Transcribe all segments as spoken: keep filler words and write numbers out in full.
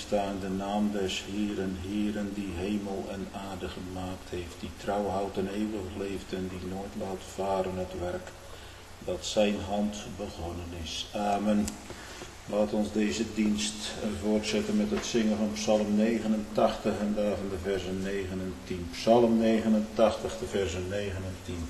staan de naam des Heeren, Heeren die hemel en aarde gemaakt heeft, die trouw houdt en eeuwig leeft en die nooit laat varen het werk dat zijn hand begonnen is. Amen. Laat ons deze dienst voortzetten met het zingen van Psalm negenentachtig en daarvan de versen negen en tien. Psalm negenentachtig, de versen negen en tien.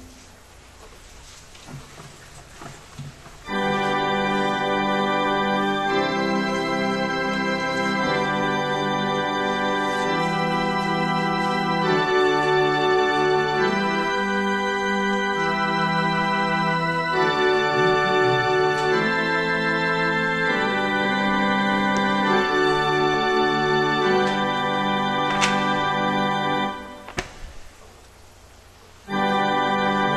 Thank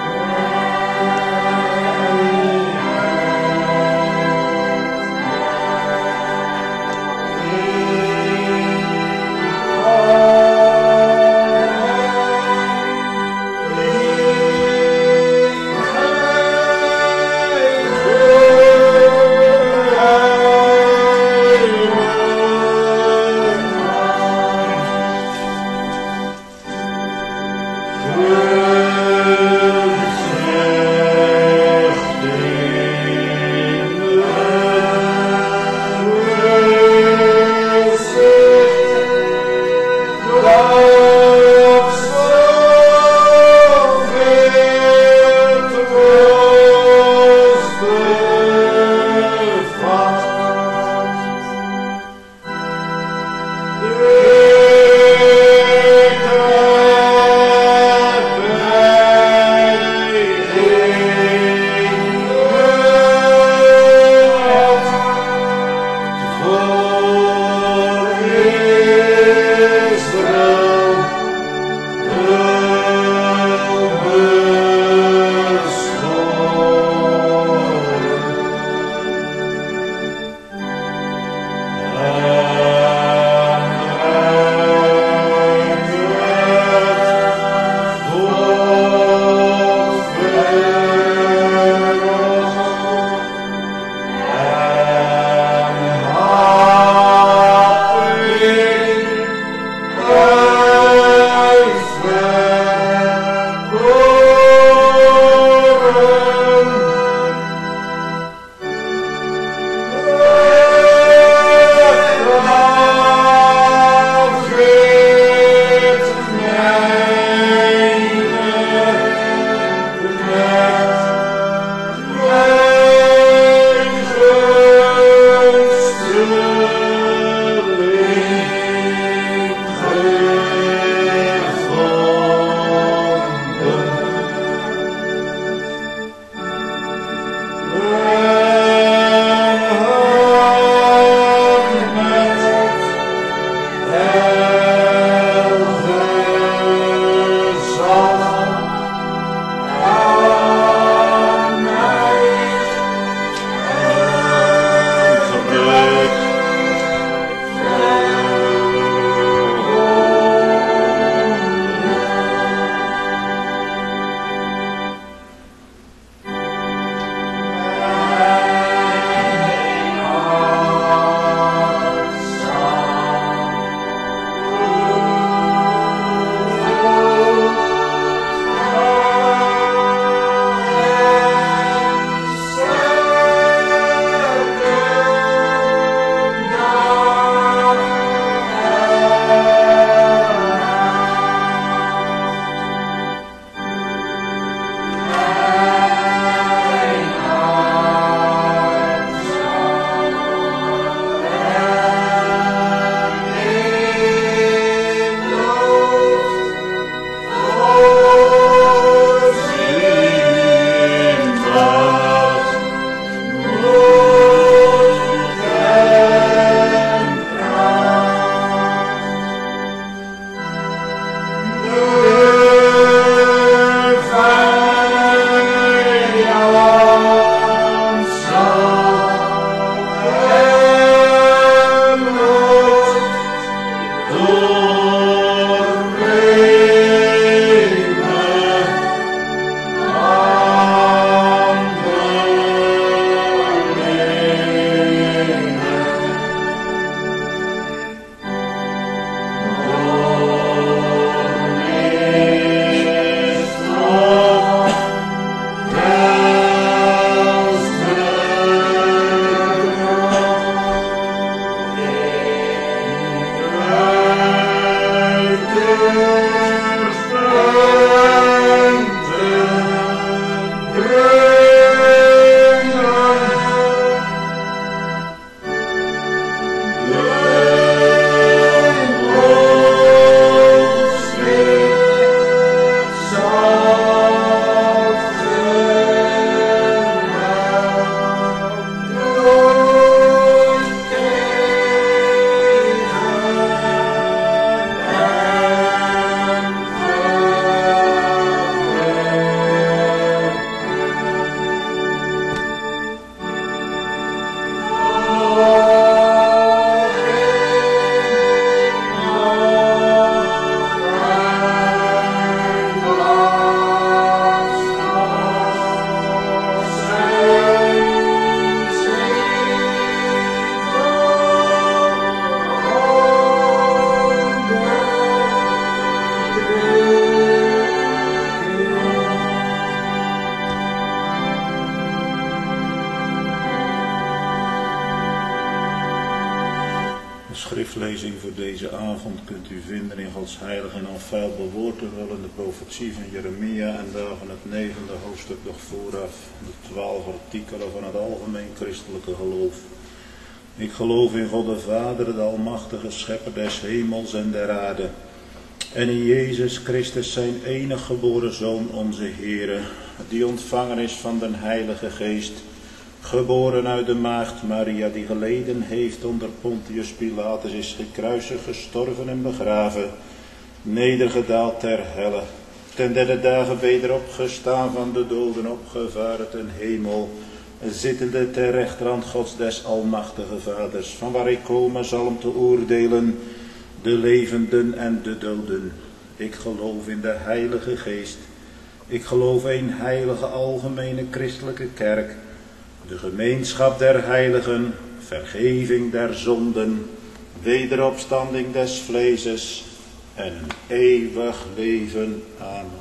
voor deze avond kunt u vinden in Gods heilig en onfeilbaar woord, terwijl in de profetie van Jeremia en daar van het negende hoofdstuk nog vooraf, de twaalf artikelen van het algemeen christelijke geloof. Ik geloof in God de Vader, de almachtige schepper des hemels en der aarde, en in Jezus Christus zijn enig geboren Zoon, onze Heere, die ontvangen is van den Heilige Geest, geboren uit de maagd Maria, die geleden heeft onder Pontius Pilatus, is gekruisigd, gestorven en begraven, nedergedaald ter helle, ten derde dagen weder opgestaan van de doden, opgevaren ten hemel, zittende ter rechterhand Gods des almachtige Vaders, van waar ik komen zal om te oordelen de levenden en de doden. Ik geloof in de Heilige Geest. Ik geloof in heilige algemene christelijke kerk, de gemeenschap der heiligen, vergeving der zonden, wederopstanding des vleeses en een eeuwig leven. Amen.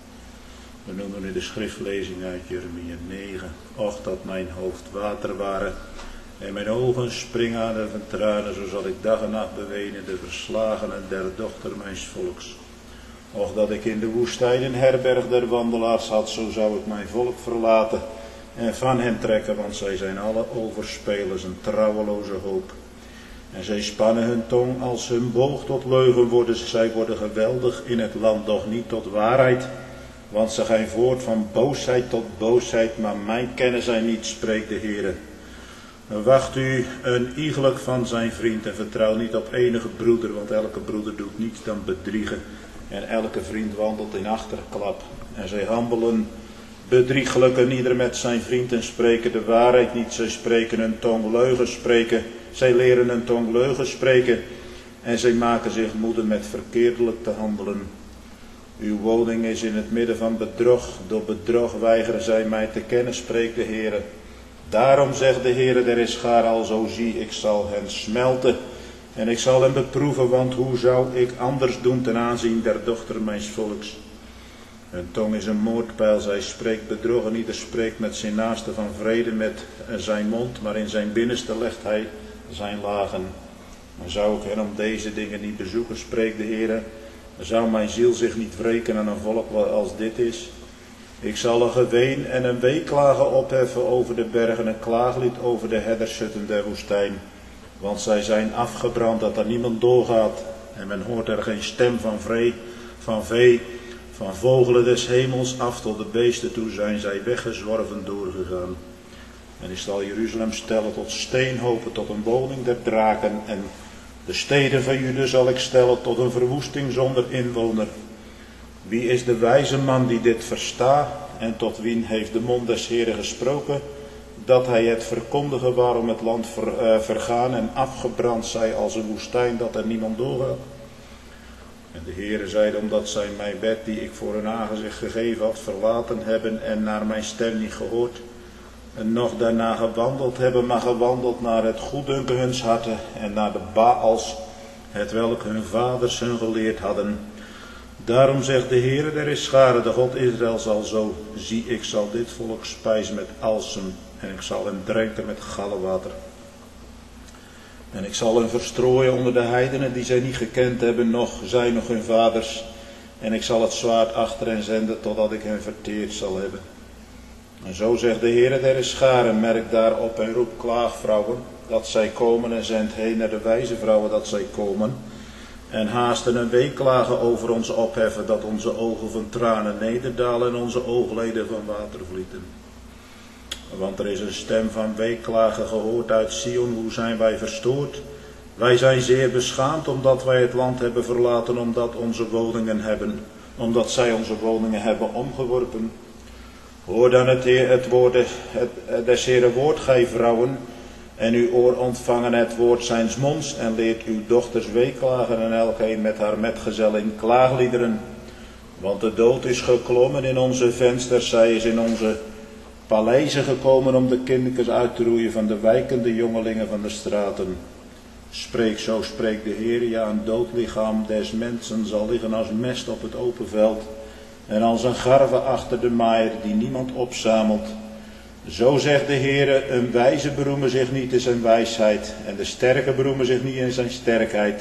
We noemen nu de schriftlezing uit Jeremia negen. Och, dat mijn hoofd water waren en mijn ogen springen aan de tranen, zo zal ik dag en nacht bewenen de verslagenen der dochter mijns volks. Och, dat ik in de woestijn een herberg der wandelaars had, zo zou ik mijn volk verlaten en van hen trekken, want zij zijn alle overspelers, een trouweloze hoop. En zij spannen hun tong als hun boog tot leugen worden, zij worden geweldig in het land, doch niet tot waarheid. Want ze gaan voort van boosheid tot boosheid, maar mijn kennen zij niet, spreekt de Heere. Wacht u een iegelijk van zijn vriend en vertrouw niet op enige broeder, want elke broeder doet niets dan bedriegen. En elke vriend wandelt in achterklap. En zij handelen bedriegelijk en ieder met zijn vriend en spreken de waarheid niet. Zij spreken een tong leugen spreken. Zij leren een tong leugen spreken. En zij maken zich moede met verkeerdelijk te handelen. Uw woning is in het midden van bedrog. Door bedrog weigeren zij mij te kennen, spreekt de Heere. Daarom zegt de Heere der Heerschaar, alzo zie, ik zal hen smelten. En ik zal hem beproeven, want hoe zou ik anders doen ten aanzien der dochter mijns volks? Hun tong is een moordpijl, zij spreekt bedrog en ieder spreekt met zijn naaste van vrede met zijn mond, maar in zijn binnenste legt hij zijn lagen. Maar zou ik hen om deze dingen niet bezoeken, spreekt de Heere, zou mijn ziel zich niet wreken aan een volk als dit is? Ik zal een geween en een weeklagen opheffen over de bergen, een klaaglied over de herdershutten der woestijn. Want zij zijn afgebrand dat er niemand doorgaat. En men hoort er geen stem van vee, van vee, van vogelen des hemels af tot de beesten toe zijn zij weggezworven doorgegaan. En ik zal Jeruzalem stellen tot steenhopen, tot een woning der draken. En de steden van Juda zal ik stellen tot een verwoesting zonder inwoner. Wie is de wijze man die dit verstaat? En tot wien heeft de mond des Heeren gesproken? Dat hij het verkondigen waarom het land ver, uh, vergaan en afgebrand zij als een woestijn, dat er niemand doorgaat. En de Heere zeide, omdat zij mijn wet die ik voor hun aangezicht gegeven had verlaten hebben en naar mijn stem niet gehoord, en nog daarna gewandeld hebben, maar gewandeld naar het goeddunken huns harten en naar de Baals, het welk hun vaders hun geleerd hadden. Daarom zegt de Heere der Heerscharen, de God Israël zal zo, zie, ik zal dit volk spijzen met alsem en ik zal hen drenken met gallewater. En ik zal hen verstrooien onder de heidenen die zij niet gekend hebben, nog zij nog hun vaders. En ik zal het zwaard achter hen zenden totdat ik hen verteerd zal hebben. En zo zegt de Heere der Heerscharen, merk daarop en roep klaagvrouwen, dat zij komen en zend heen naar de wijze vrouwen dat zij komen. En haasten een weeklagen over ons opheffen, dat onze ogen van tranen nederdalen en onze oogleden van water vlieten. Want er is een stem van weeklagen gehoord uit Sion, hoe zijn wij verstoord? Wij zijn zeer beschaamd omdat wij het land hebben verlaten, omdat onze woningen hebben, omdat zij onze woningen hebben omgeworpen. Hoor dan het, heer, het woord des, het, des Heeren woord, gij vrouwen, en uw oor ontvangen het woord zijns monds, en leert uw dochters weeklagen en elkeen met haar metgezel in klaagliederen. Want de dood is geklommen in onze vensters, zij is in onze paleizen gekomen om de kindertjes uit te roeien van de wijkende jongelingen van de straten. Spreek, zo spreekt de Heer, ja, een dood lichaam des mensen zal liggen als mest op het open veld en als een garve achter de maaier die niemand opzamelt. Zo zegt de Heer, een wijze beroemen zich niet in zijn wijsheid en de sterke beroemen zich niet in zijn sterkheid.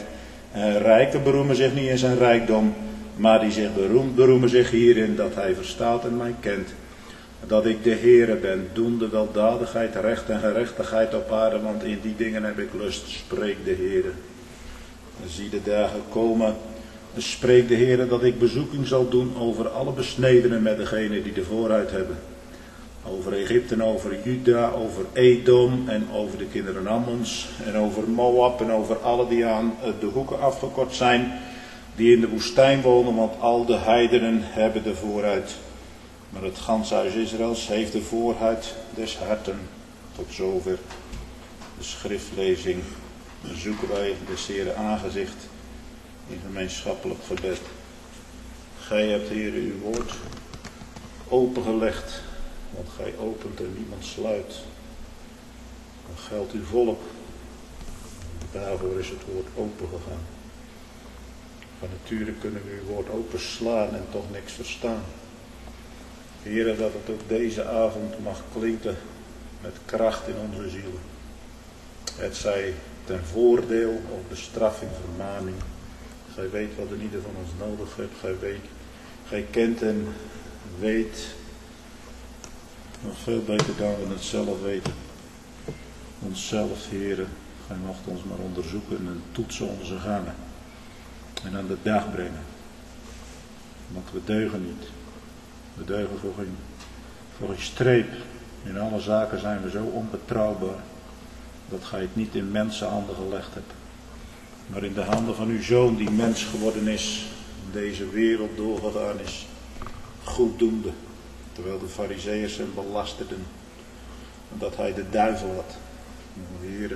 En rijken beroemen zich niet in zijn rijkdom, maar die zich beroemt, beroemen zich hierin dat hij verstaat en mij kent. Dat ik de Heere ben, doende weldadigheid, recht en gerechtigheid op aarde, want in die dingen heb ik lust, spreekt de Heere. Zie de dagen komen, spreekt de Heere dat ik bezoeking zal doen over alle besnedenen met degenen die de vooruit hebben. Over Egypte en over Juda, over Edom en over de kinderen Ammons en over Moab en over alle die aan de hoeken afgekort zijn, die in de woestijn wonen, want al de heidenen hebben de vooruit. Maar het ganse huis Israëls heeft de vooruit des harten. Tot zover de schriftlezing. Dan zoeken wij des Heere aangezicht in gemeenschappelijk gebed. Gij hebt, Heere, uw woord opengelegd, want gij opent en niemand sluit. Dan geldt uw volk. Daarvoor is het woord opengegaan. Van nature kunnen we uw woord openslaan en toch niks verstaan. Heere, dat het ook deze avond mag klinken met kracht in onze ziel. Het zij ten voordeel of bestraffing, vermaning. Gij weet wat er ieder van ons nodig hebt. Gij weet, gij kent en weet nog veel beter dan we het zelf weten. Onszelf, Heere, gij mocht ons maar onderzoeken en toetsen onze gangen. En aan de dag brengen. Want we deugen niet. We deugen voor geen, voor geen streep. In alle zaken zijn we zo onbetrouwbaar dat gij het niet in mensenhanden gelegd hebt. Maar in de handen van uw Zoon die mens geworden is, deze wereld doorgegaan is, goeddoende. Terwijl de Farizeeërs hem belasterden, omdat hij de duivel had. Heere,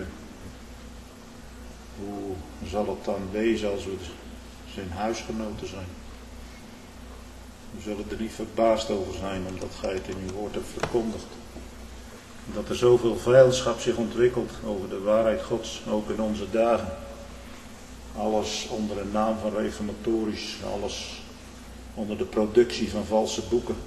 hoe zal het dan wezen als we zijn huisgenoten zijn? We zullen er niet verbaasd over zijn, omdat gij het in uw woord hebt verkondigd. Dat er zoveel vijandschap zich ontwikkelt over de waarheid Gods, ook in onze dagen. Alles onder de naam van reformatorisch, alles onder de productie van valse boeken.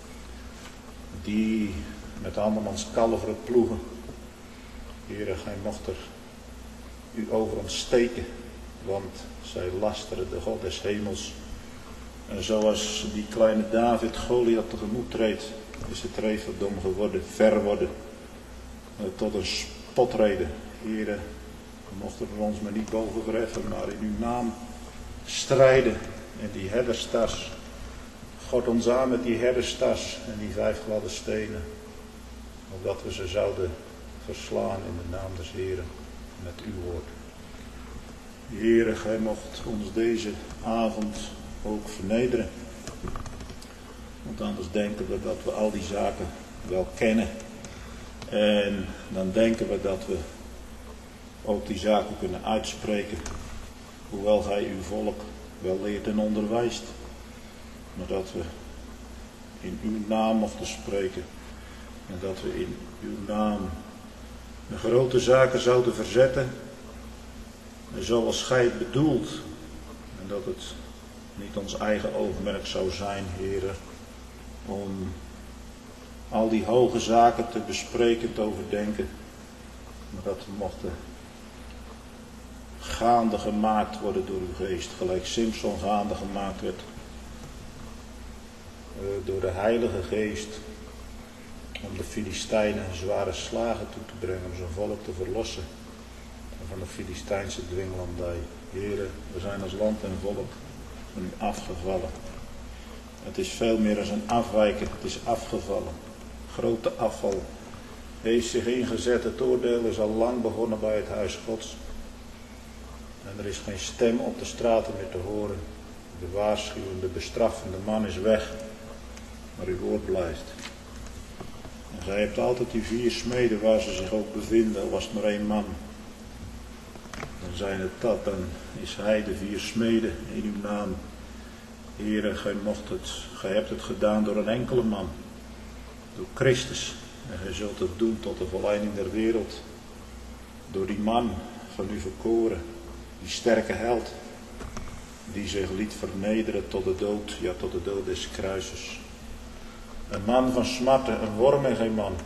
Die met andermans kalveren ploegen. Heere, gij mocht er u over ontsteken, want zij lasteren de God des hemels. En zoals die kleine David Goliath tegemoet treedt, is het reefdom geworden, ver worden, tot een spotreden. Heere, we mochten er ons maar niet boven verheffen, maar in uw naam strijden. En die herderstas, God ons aan met die herderstas en die vijf gladde stenen, opdat we ze zouden verslaan in de naam des Heeren, met uw woord. Heere, gij mocht ons deze avond ook vernederen. Want anders denken we dat we al die zaken wel kennen. En dan denken we dat we ook die zaken kunnen uitspreken. Hoewel gij uw volk wel leert en onderwijst. Maar dat we in uw naam mochten spreken. En dat we in uw naam de grote zaken zouden verzetten. Zoals gij het bedoelt. En dat het niet ons eigen oogmerk zou zijn, Heere, om al die hoge zaken te bespreken, te overdenken. Maar dat we mochten gaande gemaakt worden door uw geest. Gelijk Simson gaande gemaakt werd uh, door de Heilige Geest. Om de Filistijnen zware slagen toe te brengen. Om zijn volk te verlossen. Van de Filistijnse dwinglandij. Heere, we zijn als land en volk van u afgevallen. Het is veel meer dan een afwijken. Het is afgevallen. Grote afval. Heeft zich ingezet. Het oordeel is al lang begonnen bij het huis Gods. En er is geen stem op de straten meer te horen. De waarschuwende, bestraffende man is weg. Maar uw woord blijft. En gij hebt altijd die vier smeden waar ze zich ook bevinden. Al was het maar één man. Dan zijn het dat, dan is hij de vier smeden in uw naam. Heere, gij mocht het, gij hebt het gedaan door een enkele man. Door Christus. En gij zult het doen tot de volleinding der wereld. Door die man van u verkoren. Die sterke held. Die zich liet vernederen tot de dood. Ja, tot de dood des kruises. Een man van smarten, een worm en geen man.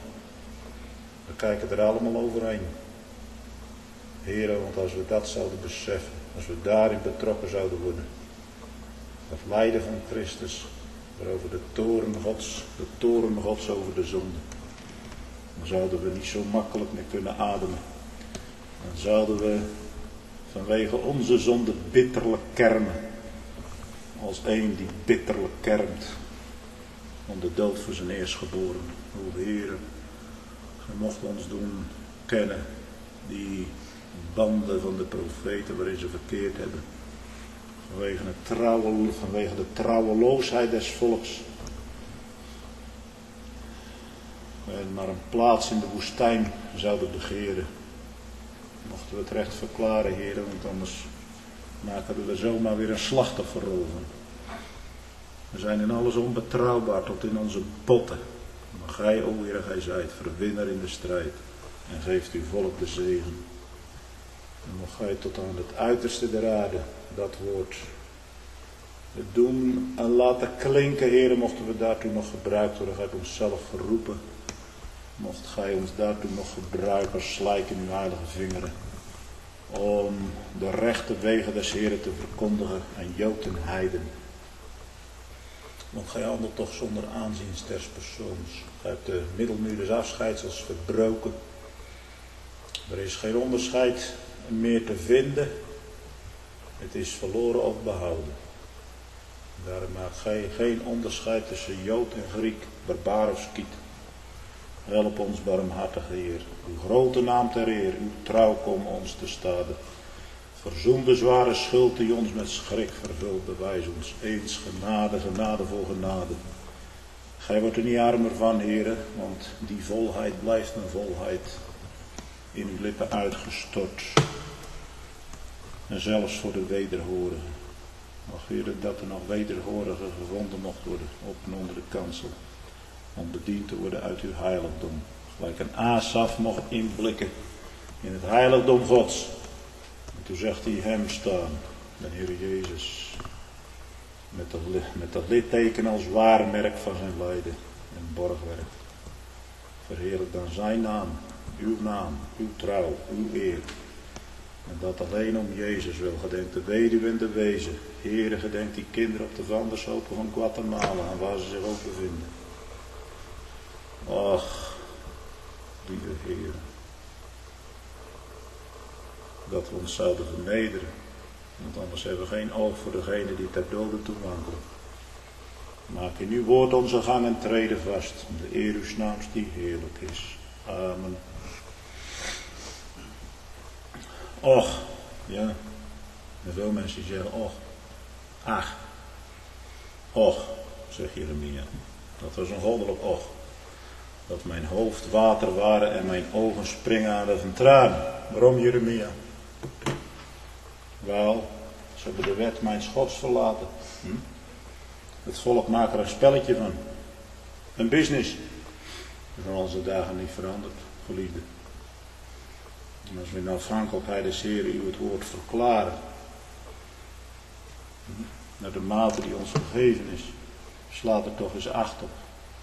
We kijken er allemaal overheen. Heere, want als we dat zouden beseffen, als we daarin betrokken zouden worden. Het lijden van Christus, waarover de toorn Gods, de toorn Gods over de zonde. Dan zouden we niet zo makkelijk meer kunnen ademen. Dan zouden we vanwege onze zonde bitterlijk kermen. Als een die bitterlijk kermt om de dood voor zijn eerstgeboren. O Heere, gij mocht ons doen kennen die banden van de profeten waarin ze verkeerd hebben. Vanwege, het trouwe, vanwege de trouweloosheid des volks. En maar een plaats in de woestijn zouden begeren. Mochten we het recht verklaren, heren, want anders maken we er zomaar weer een slachtofferrol van. We zijn in alles onbetrouwbaar tot in onze botten. Maar gij, o Heer, gij zijt verwinnaar in de strijd. En geeft uw volk de zegen. En mocht gij tot aan het uiterste der aarde dat woord doen en laten klinken, heren, mochten we daartoe nog gebruikt worden. Gij hebt ons zelf geroepen. Mocht gij ons daartoe nog gebruiken, slijk in uw heilige vingeren. Om de rechte wegen des Heren te verkondigen aan Jood en Heiden. Want gij handelt toch zonder aanzien des persoons. Gij hebt de middelmuur des afscheidsels verbroken. Er is geen onderscheid meer te vinden. Het is verloren of behouden. Daarom maakt gij geen onderscheid tussen Jood en Griek, barbaar of Skiet. Help ons, barmhartige Heer, uw grote naam ter eer, uw trouw kom ons te stade. Verzoen de zware schuld die ons met schrik vervult, bewijs ons eens genade, genade voor genade. Gij wordt er niet armer van, Heere, want die volheid blijft een volheid in uw lippen uitgestort. En zelfs voor de wederhorigen. Mag Heere dat er nog wederhorigen gevonden mocht worden op en onder de kansel. Om bediend te worden uit uw heiligdom. Gelijk een Asaf mocht inblikken in het heiligdom Gods. En toen zegt hij hem staan, de Heer Jezus. Met dat, met dat litteken als waarmerk van zijn lijden en borgwerk. Verheerlijk dan zijn naam, uw naam, uw trouw, uw eer. En dat alleen om Jezus wil. Gedenk de weduwe en de wezen. Heere, gedenk die kinderen op de Vandershopen van Guatemala en waar ze zich ook bevinden. Ach, lieve Heer, dat we ons zouden vernederen, want anders hebben we geen oog voor degene die ter dode toe wandelen. Maak in uw woord onze gang en treden vast, om de eer uws naams die heerlijk is. Amen. Och, ja, en veel mensen die zeggen, och, ach, och, zegt Jeremia, dat was een goddelijk och. Dat mijn hoofd water waren en mijn ogen springen van tranen. Waarom, Jeremia? Wel, ze hebben de wet mijn Gods verlaten. Hm? Het volk maakt er een spelletje van. Een business. Van onze dagen niet veranderd, geliefde. En als we in afhankelijkheid des Heeren u het woord verklaren. Hm? Naar de mate die ons gegeven is. Slaat er toch eens acht op.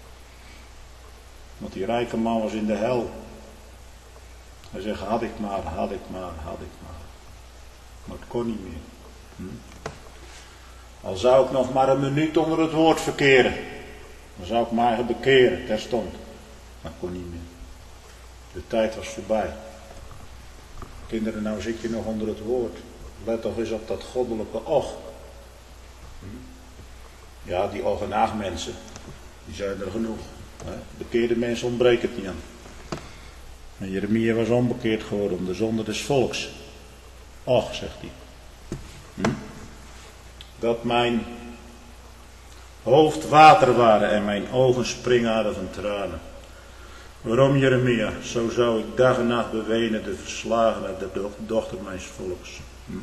Want die rijke man was in de hel. Hij zegt, had ik maar, had ik maar, had ik maar. Maar het kon niet meer. Hm? Al zou ik nog maar een minuut onder het woord verkeren. Dan zou ik mij bekeren, terstond. Maar het kon niet meer. De tijd was voorbij. Kinderen, nou zit je nog onder het woord. Let toch eens op dat goddelijke och. Hm? Ja, die och en ach mensen, die zijn er genoeg. Bekeerde mensen ontbreken het niet aan. En Jeremia was onbekeerd geworden om de zonde des volks. Och, zegt hij. Hm? Dat mijn hoofd water waren en mijn ogen springaden van tranen. Waarom, Jeremia? Zo zou ik dag en nacht bewenen de verslagene de dochter mijns volks. Hm?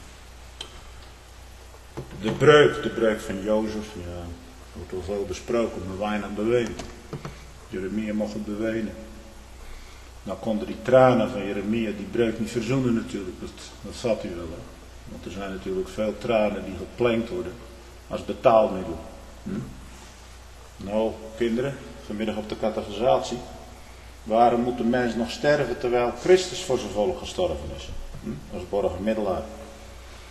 De breuk, de breuk van Jozef, ja, wordt al veel besproken, maar weinig beweend. Jeremia mocht het bewenen. Nou konden die tranen van Jeremia die breuk niet verzoenen natuurlijk, dat, dat zat u wel. Hè? Want er zijn natuurlijk veel tranen die geplankt worden als betaalmiddel. Hm? Nou, kinderen, vanmiddag op de catechisatie. Waarom moet de mens nog sterven terwijl Christus voor zijn volk gestorven is? Hm? Als borgermiddelaar.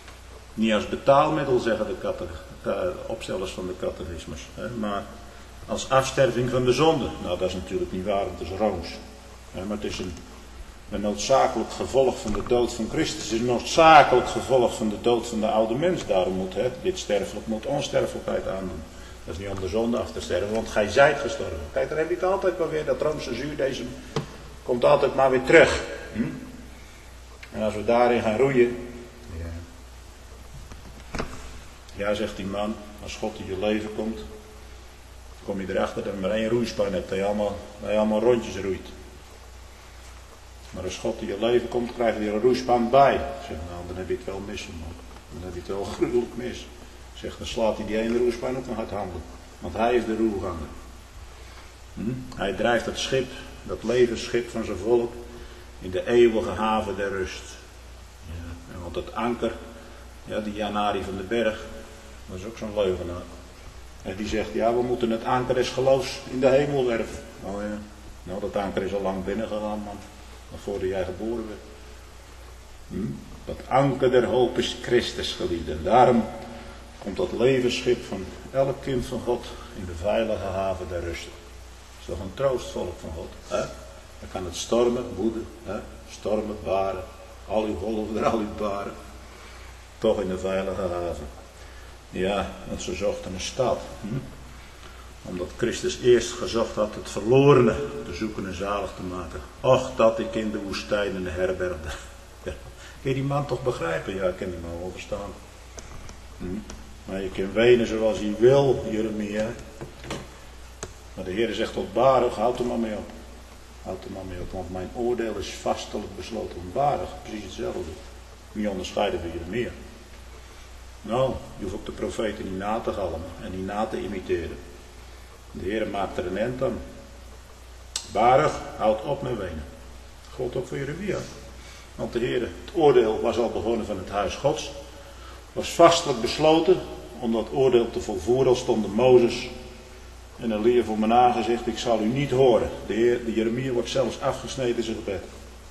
Niet als betaalmiddel, zeggen de, catech- de opstellers van de catechismus, hè, maar als afsterving van de zonde. Nou, dat is natuurlijk niet waar, want het is rooms. Hè, maar het is een, een noodzakelijk gevolg van de dood van Christus. Het is een noodzakelijk gevolg van de dood van de oude mens. Daarom moet hè, dit sterfelijk moet onsterfelijkheid aandoen. Dat is niet om de zonde af te sterven, want gij zijt gestorven. Kijk, daar heb je het altijd maar weer. Dat roomse zuurdesem komt altijd maar weer terug. Hm? En als we daarin gaan roeien. Ja. ja, zegt die man, als God in je leven komt, kom je erachter dat je maar één roeispan hebt, dat je allemaal, dat je allemaal rondjes roeit. Maar als God in je leven komt, krijg je er een roeispan bij. Ik zeg, nou, dan heb je het wel mis, man. Dan heb je het wel gruwelijk mis. Ik zeg, dan slaat hij die ene roeispan ook nog uit handen. Want hij is de roerganger. Hm? Hij drijft het schip, dat levensschip van zijn volk, in de eeuwige haven der rust. Ja, en want het anker, ja, die Janari van den Berg, dat is ook zo'n leugenaar. En die zegt, ja, we moeten het anker des geloofs in de hemel werpen. Oh ja, nou dat anker is al lang binnengegaan, man. Nog voordat jij geboren werd. Hm? Dat anker der hoop is Christus, geliefde. En daarom komt dat levensschip van elk kind van God in de veilige haven der rust. Dat is toch een troostvolk van God. Hè? Dan kan het stormen, woeden, hè? Stormen, baren, al uw golven, al uw baren. Toch in de veilige haven. Ja, want ze zochten een stad. Hm? Omdat Christus eerst gezocht had het verlorene te zoeken en zalig te maken. Och, dat ik in de woestijn een herbergde. Ja. Kun je die man toch begrijpen? Ja, ik kan die man wel verstaan. Hm? Maar je kunt wenen zoals hij wil, Jeremia. Maar de Heer zegt tot Baruch, houd er maar mee op. Houd er maar mee op, want mijn oordeel is vastelijk besloten. Baruch, precies hetzelfde. Niet onderscheiden van Jeremia. Nou, je hoeft ook de profeten niet na te galmen en niet na te imiteren. De Heer maakt er een eind aan. Baruch, houd op met wenen. God ook voor Jeremia. Want de Heer, het oordeel was al begonnen van het huis Gods. Was vastelijk besloten om dat oordeel te volvoeren. Al stonden Mozes en Elia voor mijn aangezicht. Ik zal u niet horen. De Heer, de Jeremia wordt zelfs afgesneden in zijn gebed.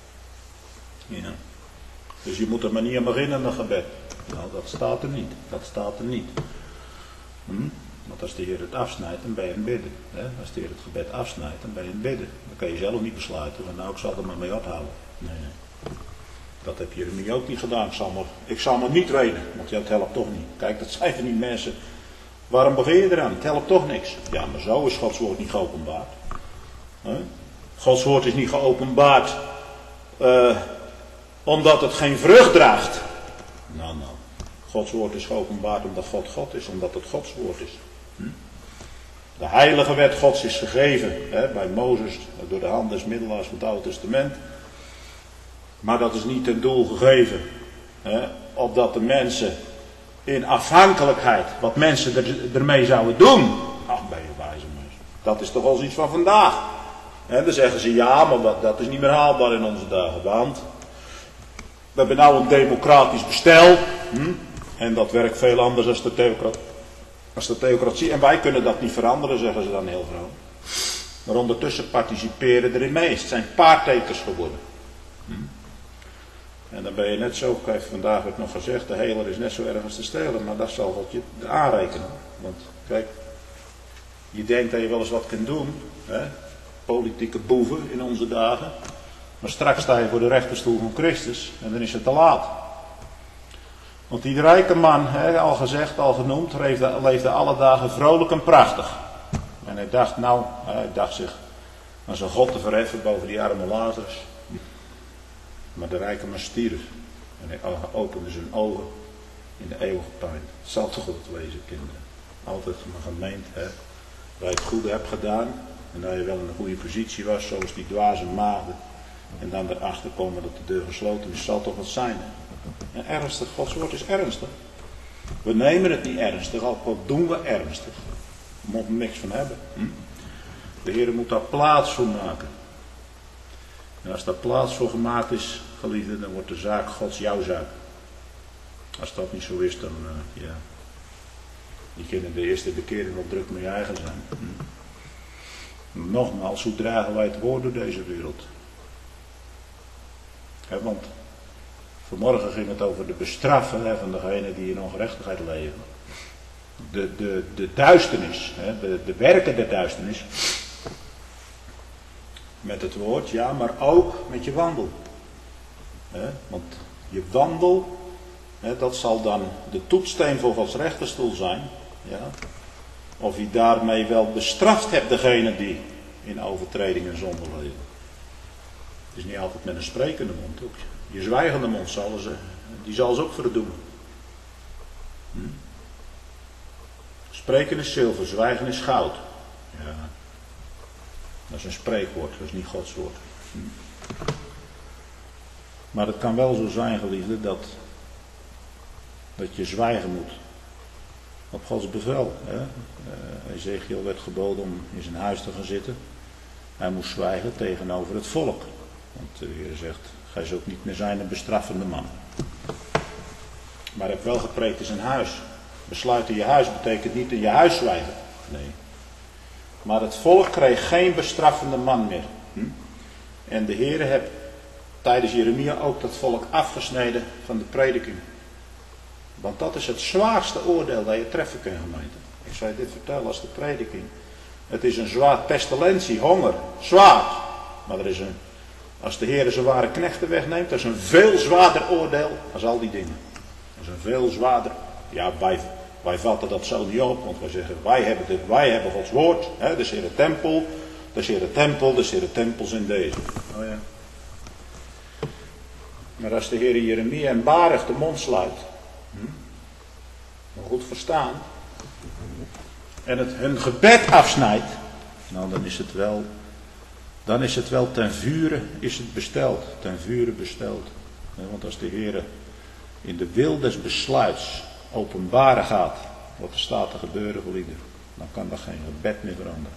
Ja. Dus je moet er maar niet aan beginnen aan dat gebed. Nou, dat staat er niet. Dat staat er niet. Hm? Want als de Heer het afsnijdt, dan ben je aan het bidden. Hè? Als de Heer het gebed afsnijdt, dan ben je aan het bidden. Dan kan je zelf niet besluiten. Van, nou, ik zal er maar mee ophouden. Nee, nee. Dat heb Jeremia ook niet gedaan. Ik zal maar, ik zal maar niet wenen. Want ja, het helpt toch niet. Kijk, dat zijn van die mensen. Waarom begin je eraan? Het helpt toch niks. Ja, maar zo is Gods woord niet geopenbaard. Hè? Gods woord is niet geopenbaard. Uh, omdat het geen vrucht draagt. Nou, nou. Gods woord is geopenbaard omdat God God is. Omdat het Gods woord is. Hm? De heilige wet Gods is gegeven. Hè, bij Mozes. Door de hand des middelaars van het Oude Testament. Maar dat is niet ten doel gegeven. Hè, opdat de mensen in afhankelijkheid. Wat mensen er, ermee zouden doen. Ach, ben je wijze mensen. Dat is toch al iets van vandaag. Hè, dan zeggen ze ja, maar dat, dat is niet meer haalbaar in onze dagen. Want we hebben nou een democratisch bestel. Hm? En dat werkt veel anders als de, theocratie, als de theocratie. En wij kunnen dat niet veranderen, zeggen ze dan heel vroom. Maar ondertussen participeren erin mee. Het zijn paartekers geworden. Hm? En dan ben je net zo, ik heb vandaag ook nog gezegd, de heler is net zo erg als de steler. Maar dat zal wat je aanrekenen. Want kijk, je denkt dat je wel eens wat kunt doen. Hè? Politieke boeven in onze dagen. Maar straks sta je voor de rechterstoel van Christus en dan is het te laat. Want die rijke man, hè, al gezegd, al genoemd, leefde, leefde alle dagen vrolijk en prachtig. En hij dacht, nou, hij dacht zich aan zijn God te verheffen boven die arme Lazarus. Maar de rijke man stierf. En hij opende zijn ogen in de eeuwige pijn. Het zal toch wel het wezen, kinderen. Altijd maar gemeend, hè. Dat je het goede hebt gedaan. En dat je wel in een goede positie was, zoals die dwaze maagden. En dan erachter komen dat de deur gesloten is, zal toch wat zijn. En ernstig, Gods woord is ernstig. We nemen het niet ernstig, al doen we ernstig. We moeten er niks van hebben. Hm? De Heer moet daar plaats voor maken. En als daar plaats voor gemaakt is, geliefde, dan wordt de zaak Gods jouw zaak. Als dat niet zo is, dan uh, ja. Je kunt de eerste bekering wel druk met je eigen zijn. Hm? Nogmaals, hoe dragen wij het woord door deze wereld? He, want Vanmorgen ging het over de bestraffen hè, van degenen die in ongerechtigheid leven. De, de, de duisternis, hè, de, de werken der duisternis. Met het woord, ja, maar ook met je wandel. Hè, want je wandel, hè, dat zal dan de toetssteen voor Gods rechterstoel zijn. Ja. Of je daarmee wel bestraft hebt degene die in overtreding en zonde leven. Het is niet altijd met een sprekende mond. Ook je zwijgende mond zal ze, die zal ze ook verdoemen. Hm? Spreken is zilver, zwijgen is goud. Ja. Dat is een spreekwoord, dat is niet Gods woord. Hm? Maar het kan wel zo zijn, geliefde, dat, dat je zwijgen moet. Op Gods bevel. Hè? Uh, Ezekiel werd geboden om in zijn huis te gaan zitten. Hij moest zwijgen tegenover het volk. Want de Heer zegt, gij zult niet meer zijn een bestraffende man. Maar hij heeft wel gepreekt in zijn huis. Besluiten je huis betekent niet in je huis zwijgen. Nee. Maar het volk kreeg geen bestraffende man meer. Hm? En de Heer heeft tijdens Jeremia ook dat volk afgesneden van de prediking. Want dat is het zwaarste oordeel dat je treffen kunt, gemeente. Ik zou je dit vertellen als de prediking. Het is een zwaar pestilentie, honger, zwaar. Maar er is een, als de Heer zijn ware knechten wegneemt, dat is een veel zwaarder oordeel als al die dingen. Dat is een veel zwaarder. Ja, wij, wij vatten dat zo niet op, want wij zeggen, wij hebben, de, wij hebben Gods woord. Hè, de Heer de tempel, de Heer de tempel, de Heer de tempels in deze. Oh ja. Maar als de Heer Jeremia en Baruch de mond sluit, hm, maar goed verstaan, en het hun gebed afsnijdt, nou dan is het wel, dan is het wel ten vure is het besteld, ten vure besteld. Want als de Heer in de wil des besluits openbaren gaat wat er staat te gebeuren, geliefden, dan kan dat geen gebed meer veranderen.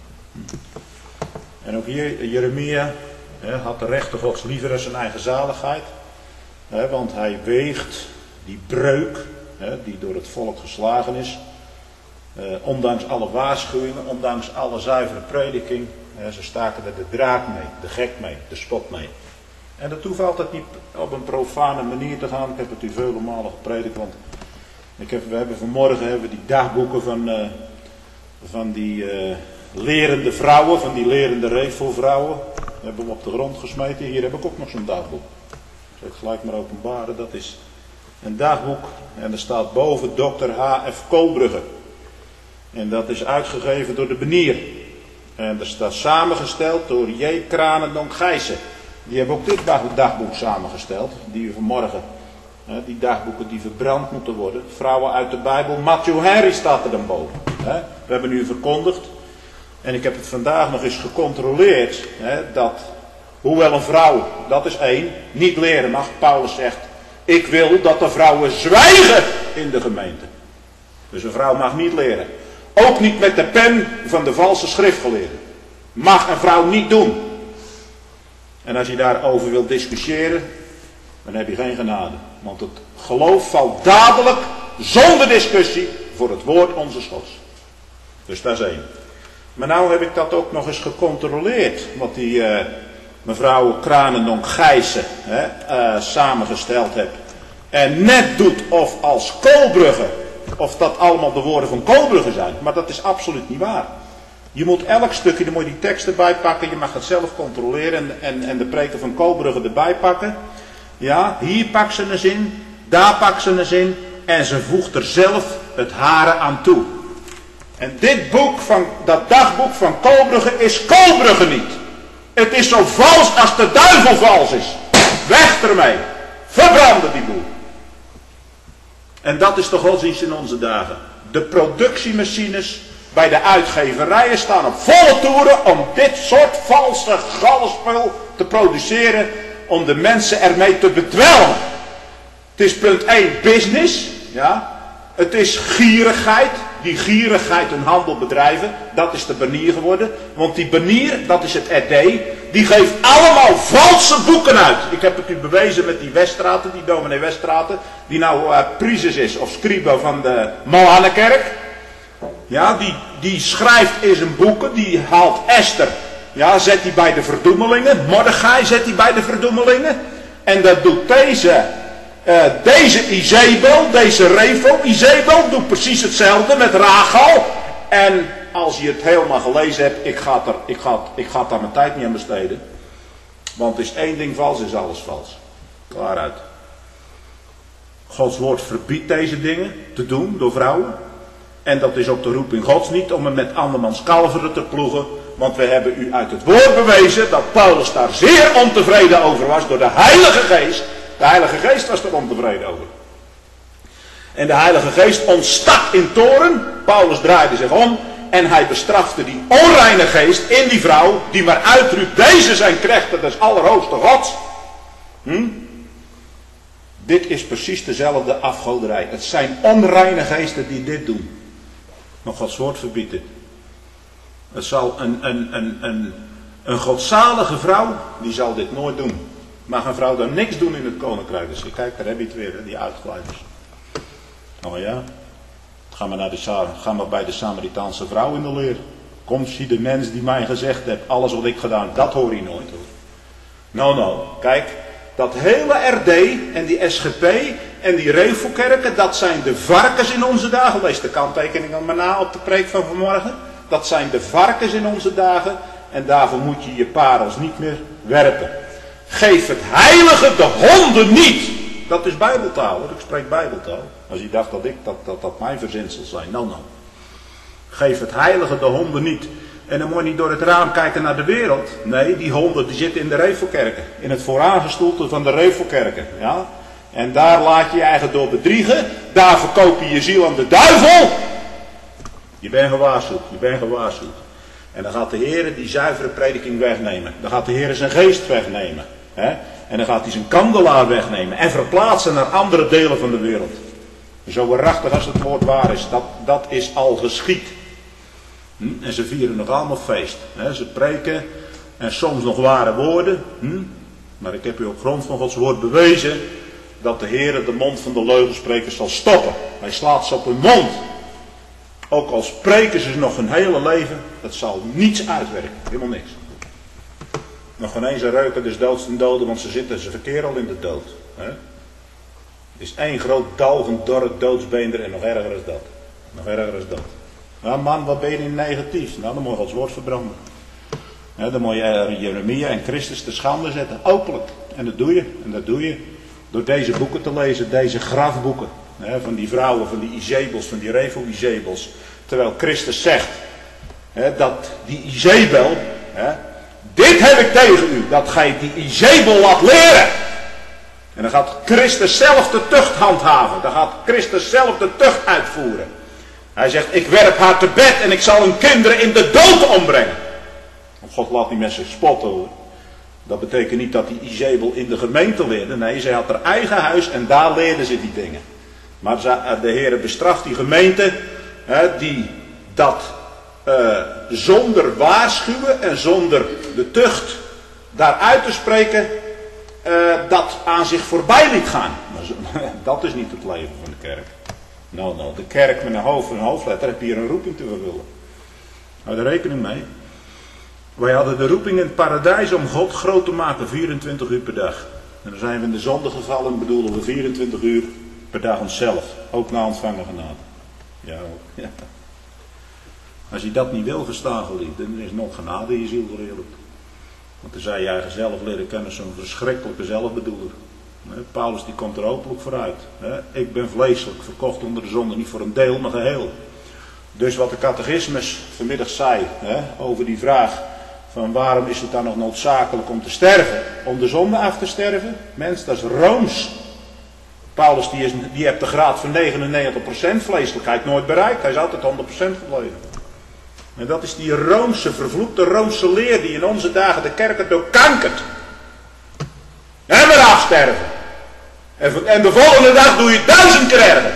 En ook hier, Jeremia hè, had de rechter Gods liever dan zijn eigen zaligheid, hè, want hij weegt die breuk hè, die door het volk geslagen is. Uh, ondanks alle waarschuwingen, ondanks alle zuivere prediking, uh, ze staken er de draak mee, de gek mee, de spot mee. En dat hoeft altijd niet op een profane manier te gaan. Ik heb het u vele malen gepredikt, want ik heb, we hebben vanmorgen hebben we die dagboeken van, uh, van die uh, lerende vrouwen, van die lerende revelvrouwen, hebben we op de grond gesmeten. Hier heb ik ook nog zo'n dagboek. Ik zal het gelijk maar openbaren. Dat is een dagboek en er staat boven dokter H F Koolbrugge. En dat is uitgegeven door de Benier. En dat staat samengesteld door J. Kranendonk Gijssen. Die hebben ook dit dagboek samengesteld. Die we vanmorgen, die dagboeken die verbrand moeten worden. Vrouwen uit de Bijbel. Matthew Henry staat er dan boven. We hebben nu verkondigd. En ik heb het vandaag nog eens gecontroleerd. Dat, hoewel een vrouw, dat is één, niet leren mag. Paulus zegt, ik wil dat de vrouwen zwijgen in de gemeente. Dus een vrouw mag niet leren. Ook niet met de pen van de valse schriftgeleerden. Mag een vrouw niet doen. En als je daarover wilt discussiëren, dan heb je geen genade. Want het geloof valt dadelijk, zonder discussie, voor het woord onze Gods. Dus dat is één. Maar nou heb ik dat ook nog eens gecontroleerd. Wat die uh, mevrouw Kranendonk Gijssen hè, uh, samengesteld heeft. En net doet of als Koolbrugge. Of dat allemaal de woorden van Koolbrugge zijn. Maar dat is absoluut niet waar. Je moet elk stukje, dan moet je die tekst erbij pakken. Je mag het zelf controleren. En, en, en de preken van Koolbrugge erbij pakken. Ja, hier pakt ze een zin. Daar pakt ze een zin. En ze voegt er zelf het hare aan toe. En dit boek, van, dat dagboek van Koolbrugge is Koolbrugge niet. Het is zo vals als de duivel vals is. Weg ermee. Verbranden die boel. En dat is de godsdienst in onze dagen. De productiemachines bij de uitgeverijen staan op volle toeren om dit soort valse gallenspul te produceren. Om de mensen ermee te bedwelmen. Het is punt één business. Ja. Het is gierigheid. Die gierigheid hun handel bedrijven. Dat is de banier geworden. Want die banier, dat is het R D. Die geeft allemaal valse boeken uit. Ik heb het u bewezen met die Weststraten, die dominee Weststraten. Die nou uh, Prisus is of scribo van de Mohannekerk. Ja, die, die schrijft in zijn boeken. Die haalt Esther. Ja, zet hij bij de verdoemelingen. Mordechai zet hij bij de verdoemelingen. En dat doet deze Uh, deze Izebel, deze Refo, Izebel doet precies hetzelfde met Rachel. En als je het helemaal gelezen hebt, ik ga, er, ik, ga, ik ga daar mijn tijd niet aan besteden. Want is één ding vals, is alles vals. Klaar uit. Gods woord verbiedt deze dingen te doen door vrouwen. En dat is ook de roeping Gods niet om hem met andermans kalveren te ploegen. Want we hebben u uit het woord bewezen dat Paulus daar zeer ontevreden over was door de Heilige Geest. De Heilige Geest was er ontevreden over. En de Heilige Geest ontstak in toorn. Paulus draaide zich om en hij bestrafte die onreine geest in die vrouw die maar uitriep, deze zijn knechten des Allerhoogste Gods. Hm? Dit is precies dezelfde afgoderij. Het zijn onreine geesten die dit doen. Maar Gods woord verbiedt dit. Het zal een, een, een, een, een godzalige vrouw, die zal dit nooit doen. Mag een vrouw dan niks doen in het koninkrijk. Dus kijk, daar heb je het weer, die uitglijders. Oh ja, ga maar, naar de, ga maar bij de Samaritaanse vrouw in de leer. Kom, zie de mens die mij gezegd heeft, alles wat ik gedaan, dat hoor je nooit hoor. Nou, nou, kijk, dat hele R D en die S G P en die Revelkerken, dat zijn de varkens in onze dagen. Lees de kanttekeningen maar na op de preek van vanmorgen. Dat zijn de varkens in onze dagen en daarvoor moet je je parels niet meer werpen. Geef het heilige de honden niet. Dat is bijbeltaal hoor, ik spreek bijbeltaal. Als je dacht dat ik dat, dat, dat mijn verzinsels zijn. Nou nou. Geef het heilige de honden niet. En dan moet je niet door het raam kijken naar de wereld. Nee, die honden die zitten in de Revelkerken. In het vooraangestoelte van de Revelkerken. Ja? En daar laat je je eigen door bedriegen. Daar verkoop je je ziel aan de duivel. Je bent gewaarschuwd, je bent gewaarschuwd. En dan gaat de Heer die zuivere prediking wegnemen. Dan gaat de Heer zijn geest wegnemen. Hè? En dan gaat hij zijn kandelaar wegnemen. En verplaatsen naar andere delen van de wereld. Zo waarachtig als het woord waar is. Dat, dat is al geschied. Hm? En ze vieren nog allemaal feest. Hè? Ze preken. En soms nog ware woorden. Hm? Maar ik heb u op grond van Gods woord bewezen. Dat de Heer de mond van de leugensprekers zal stoppen. Hij slaat ze op hun mond. Ook al spreken ze nog hun hele leven. Dat zal niets uitwerken. Helemaal niks. Nog geen eens een reuken des doods ten dode. Want ze zitten ze verkeer al in de dood. Hè? Het is één groot dalgend dorp doodsbeender. En nog erger is dat. Nog erger is dat. Nou man, wat ben je in negatief? Nou, dan moet je Gods woord verbranden. Ja, dan moet je Jeremia en Christus te schande zetten. Openlijk. En dat doe je. En dat doe je door deze boeken te lezen. Deze grafboeken. Hè, van die vrouwen, van die Izebels, van die Revo-Izebels. Terwijl Christus zegt. Hè, dat die Izebel. Hè, dit heb ik tegen u. Dat gij die Izebel laat leren. En dan gaat Christus zelf de tucht handhaven. Dan gaat Christus zelf de tucht uitvoeren. Hij zegt, ik werp haar te bed en ik zal hun kinderen in de dood ombrengen. God laat die mensen spotten hoor. Dat betekent niet dat die Izebel in de gemeente leerde. Nee, zij had haar eigen huis en daar leerden ze die dingen. Maar de Heer bestraft die gemeente hè, die dat uh, zonder waarschuwen en zonder de tucht daaruit te spreken, uh, dat aan zich voorbij liet gaan. Maar zo, dat is niet het leven van de kerk. Nou, nou, de kerk met een hoofd en een hoofdletter heb hier een roeping te vervullen. Hou er rekening mee. Wij hadden de roeping in het paradijs om God groot te maken, vierentwintig uur per dag. En dan zijn we in de zonde gevallen en bedoelen we vierentwintig uur per dag onszelf. Ook na ontvangen genade. Ja, ja. Als je dat niet wil verstaan, geliefd, dan is nog genade in je ziel eerlijk. Want dan zou je eigen zelf leren kennen, zo'n verschrikkelijke zelfbedoeler. Paulus die komt er openlijk vooruit. Ik ben vleeselijk, verkocht onder de zonde, niet voor een deel, maar geheel. Dus wat de catechismus vanmiddag zei over die vraag van waarom is het dan nog noodzakelijk om te sterven? Om de zonde af te sterven? Mens, dat is rooms. Paulus die, is, die heeft de graad van negenennegentig procent vleeselijkheid nooit bereikt. Hij is altijd honderd procent gebleven. En dat is die roomse, vervloekte roomse leer die in onze dagen de kerken doorkankert. En weer afsterven. En, en de volgende dag doe je het duizend keer erger.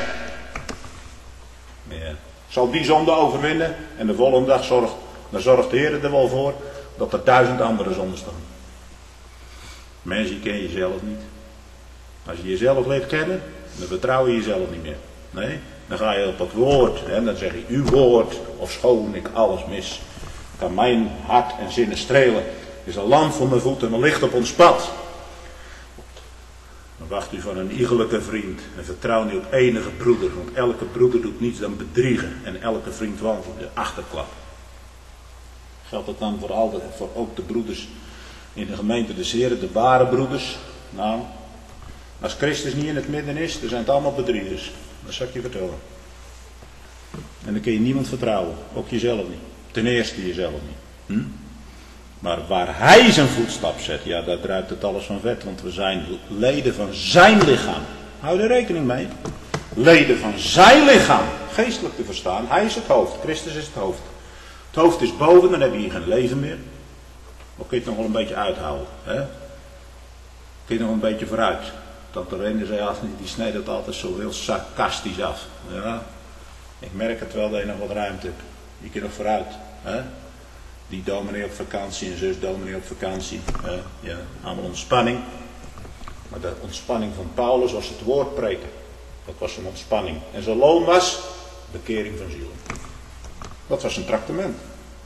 Ja. Zal die zonde overwinnen en de volgende dag zorgt, dan zorgt de Heer er wel voor dat er duizend andere zonden staan. Mensen, je kent jezelf niet. Als je jezelf leert kennen, dan vertrouw je jezelf niet meer. Nee, dan ga je op het woord en dan zeg je uw woord, of schoon ik alles mis. Kan mijn hart en zinnen strelen. Is een lamp voor mijn voet en een licht op ons pad. Wacht u van een iegelijke vriend en vertrouw niet op enige broeder, want elke broeder doet niets dan bedriegen en elke vriend wandelt de achterklap. Geldt dat dan voor, altijd, voor ook de broeders in de gemeente des Heren, de ware broeders? Nou, als Christus niet in het midden is, dan zijn het allemaal bedriegers. Dat zal ik je vertellen. En dan kun je niemand vertrouwen, ook jezelf niet. Ten eerste jezelf niet. Hm? Maar waar hij zijn voetstap zet, ja, daar druipt het alles van vet. Want we zijn leden van zijn lichaam. Hou er rekening mee. Leden van zijn lichaam. Geestelijk te verstaan. Hij is het hoofd. Christus is het hoofd. Het hoofd is boven, dan heb je hier geen leven meer. Of kun je het nog wel een beetje uithouden. Hè? Kun je nog een beetje vooruit. Tante Rene zei altijd, die snijdt het altijd zo heel sarcastisch af. Ja, ik merk het wel dat je nog wat ruimte hebt. Je kunt nog vooruit. Hè? Die dominee op vakantie en zus dominee op vakantie. Uh, ja, allemaal ontspanning. Maar de ontspanning van Paulus was het woord preken. Dat was zijn ontspanning. En zijn loon was bekering van zielen. Dat was zijn traktement.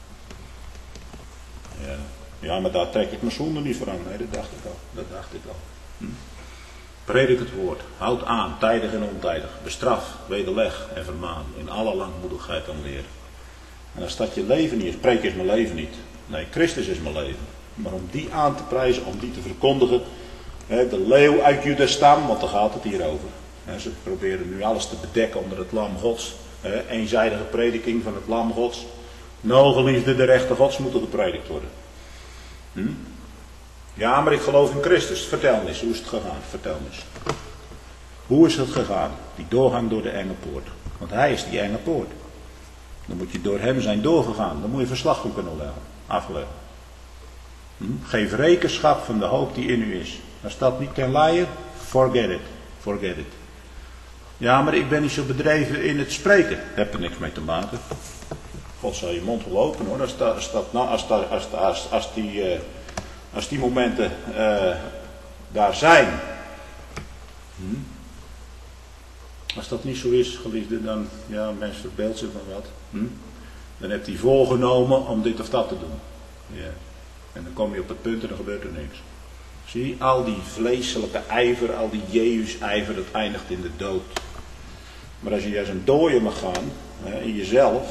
Ja, ja, maar daar trek ik mijn zonde niet voor aan. Nee, dat dacht ik al. Dat dacht ik al. Hm? Predik het woord. Houd aan, tijdig en ontijdig. Bestraf, wederleg en vermaan. In alle langmoedigheid aan leren. En als dat je leven niet is, preek is mijn leven niet. Nee, Christus is mijn leven. Maar om die aan te prijzen, om die te verkondigen. Hè, de leeuw uit Judas stam, want daar gaat het hier over. Hè, ze proberen nu alles te bedekken onder het lam Gods. Hè, eenzijdige prediking van het lam Gods. No, geliefde, de rechte Gods moeten gepredikt worden. Hm? Ja, maar ik geloof in Christus. Vertel me eens, hoe is het gegaan? Vertel me eens. Hoe is het gegaan? Die doorgang door de enge poort. Want hij is die enge poort. Dan moet je door hem zijn doorgegaan. Dan moet je verslag van kunnen leggen. Afleggen. Hm? Geef rekenschap van de hoop die in u is. Als dat niet kan leiden, forget it. Forget it. Ja, maar ik ben niet zo bedreven in het spreken. Heb er niks mee te maken. God zal je mond wel open hoor. Als, dat, als, dat, nou, als, dat, als, als, als, die, uh, als die momenten uh, daar zijn. Hm? Als dat niet zo is, geliefde, dan, ja, mensen verbeeldt zich van wat. Hm? Dan heeft hij voorgenomen om dit of dat te doen. Ja. En dan kom je op het punt en dan gebeurt er niks. Zie je, al die vleeselijke ijver, al die Jezus-ijver, dat eindigt in de dood. Maar als je juist een dooie mag gaan, hè, in jezelf.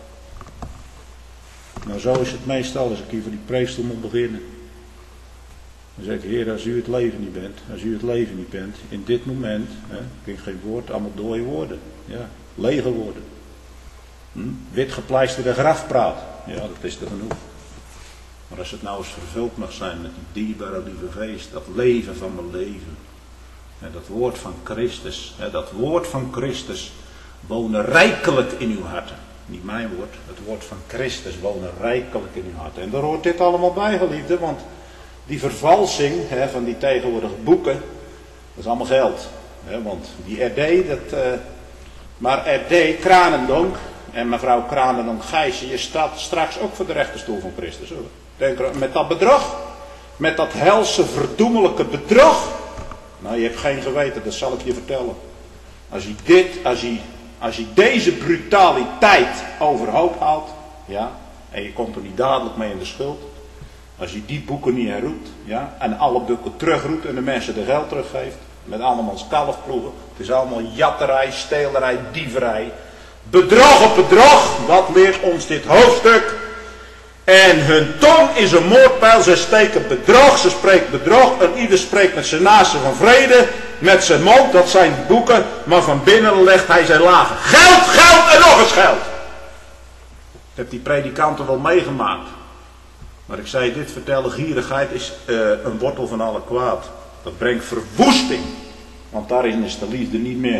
Nou, zo is het meestal als ik hier voor die preekstoel moet beginnen. Dan zeg ik, Heer, als u het leven niet bent, als u het leven niet bent, in dit moment, hè, kun je geen woord, allemaal dode woorden. Ja, lege woorden. Hm? Wit gepleisterde grafpraat. Ja, dat is er genoeg. Maar als het nou eens vervuld mag zijn met die dierbare lieve geest, dat leven van mijn leven. En dat woord van Christus, hè, dat woord van Christus, wonen rijkelijk in uw harten. Niet mijn woord, het woord van Christus wonen rijkelijk in uw harten. En daar hoort dit allemaal bij, geliefde, want die vervalsing hè, van die tegenwoordige boeken, dat is allemaal geld. Hè, want die R D, dat, uh, maar R D, Kranendonk en mevrouw Kranendonk Gijsje, je staat straks ook voor de rechterstoel van Christus. Hoor. Denk, met dat bedrog, met dat helse, verdoemelijke bedrog. Nou, je hebt geen geweten, dat zal ik je vertellen. Als je dit, als je, als je deze brutaliteit overhoop haalt, ja, en je komt er niet dadelijk mee in de schuld. Als je die boeken niet herroept, ja, en alle boeken terugroept en de mensen de geld teruggeeft, met allemaal kalfploegen. Het is allemaal jatterij, stelerij, dieverij. Bedrog op bedrog, dat leert ons dit hoofdstuk. En hun tong is een moordpijl, ze steken bedrog, ze spreken bedrog. En ieder spreekt met zijn naaste van vrede, met zijn mond, dat zijn boeken. Maar van binnen legt hij zijn lagen. Geld, geld en nog eens geld. Ik heb die predikanten wel meegemaakt. Maar ik zei dit vertellen, gierigheid is uh, een wortel van alle kwaad. Dat brengt verwoesting. Want daarin is de liefde niet meer.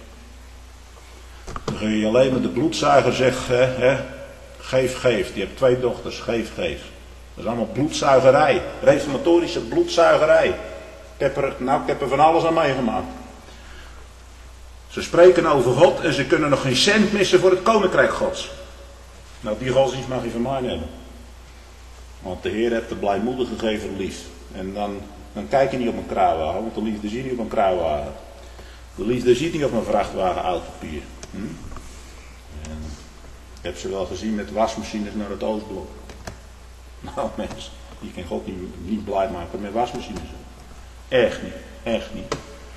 Dan kun je alleen maar de bloedzuiger zeggen, hè, geef, geef. Die hebt twee dochters, geef, geef. Dat is allemaal bloedzuigerij. Reformatorische bloedzuigerij. Ik heb er, nou, ik heb er van alles aan meegemaakt. Ze spreken over God en ze kunnen nog geen cent missen voor het koninkrijk Gods. Nou, die godsdienst mag je van mij hebben. Want de Heer heeft de blijmoedig gegeven lief. En dan, dan kijk je niet op een kruiwagen, want de liefde ziet niet op een kruiwagen. De liefde ziet niet op een vrachtwagen oud papier. Hm? En ik heb ze wel gezien met wasmachines naar het Oostblok. Nou mensen, je kan God niet, niet blij maken met wasmachines. Echt niet, echt niet.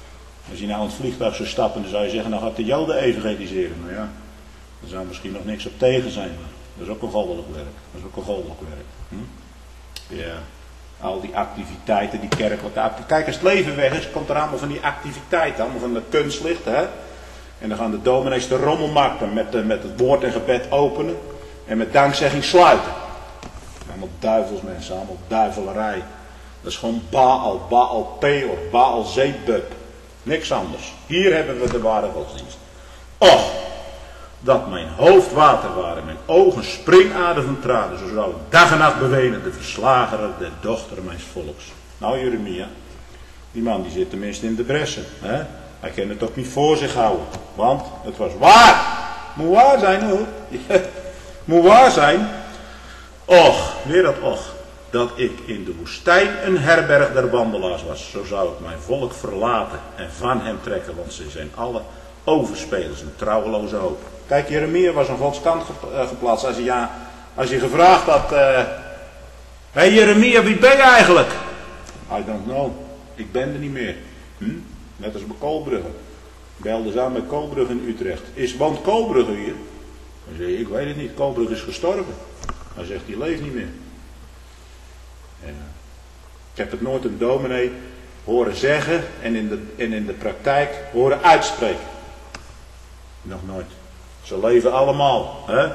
Als je nou in het vliegtuig zou stappen, dan zou je zeggen, nou gaat de Joden evangeliseren. Nou ja, daar zou misschien nog niks op tegen zijn. Maar dat is ook een goddelijk werk. Dat is ook een goddelijk werk. Hm? Ja, al die activiteiten, die kerkelijke activiteiten. Kijk, als het leven weg is, komt er allemaal van die activiteiten. Allemaal van de kunstlicht, hè. En dan gaan de dominees de rommelmarkten met, met het woord en gebed openen. En met dankzegging sluiten. Allemaal duivelsmensen, allemaal duivelerij. Dat is gewoon Baal, Baal Peor, Baal Zebub. Niks anders. Hier hebben we de ware godsdienst. Och, dat mijn hoofd water waren, mijn ogen springaderend traden, zo zou ik dag en nacht bewenen, de verslagere, de dochter mijns volks. Nou Jeremia, die man die zit tenminste in de bressen. Hè? Hij kan het ook niet voor zich houden, want het was waar. Moet waar zijn hoor. Moet waar zijn. Och, weer dat och. Dat ik in de woestijn een herberg der wandelaars was. Zo zou ik mijn volk verlaten en van hem trekken. Want ze zijn alle overspelers, een trouweloze hoop. Kijk, Jeremia was aan Gods kant geplaatst. Als je, ja, als je gevraagd had. Hé uh, hey Jeremia, wie ben je eigenlijk? I don't know. Ik ben er niet meer. Hm? Net als bij Koolbrugge. Belde ze aan bij Koolbrugge in Utrecht. Is, woont Koolbrugge hier? Dan zei je, ik weet het niet. Koolbrugge is gestorven. Hij zegt, die leeft niet meer. En, ik heb het nooit een dominee horen zeggen en in, de, en in de praktijk horen uitspreken. Nog nooit. Ze leven allemaal. Hè?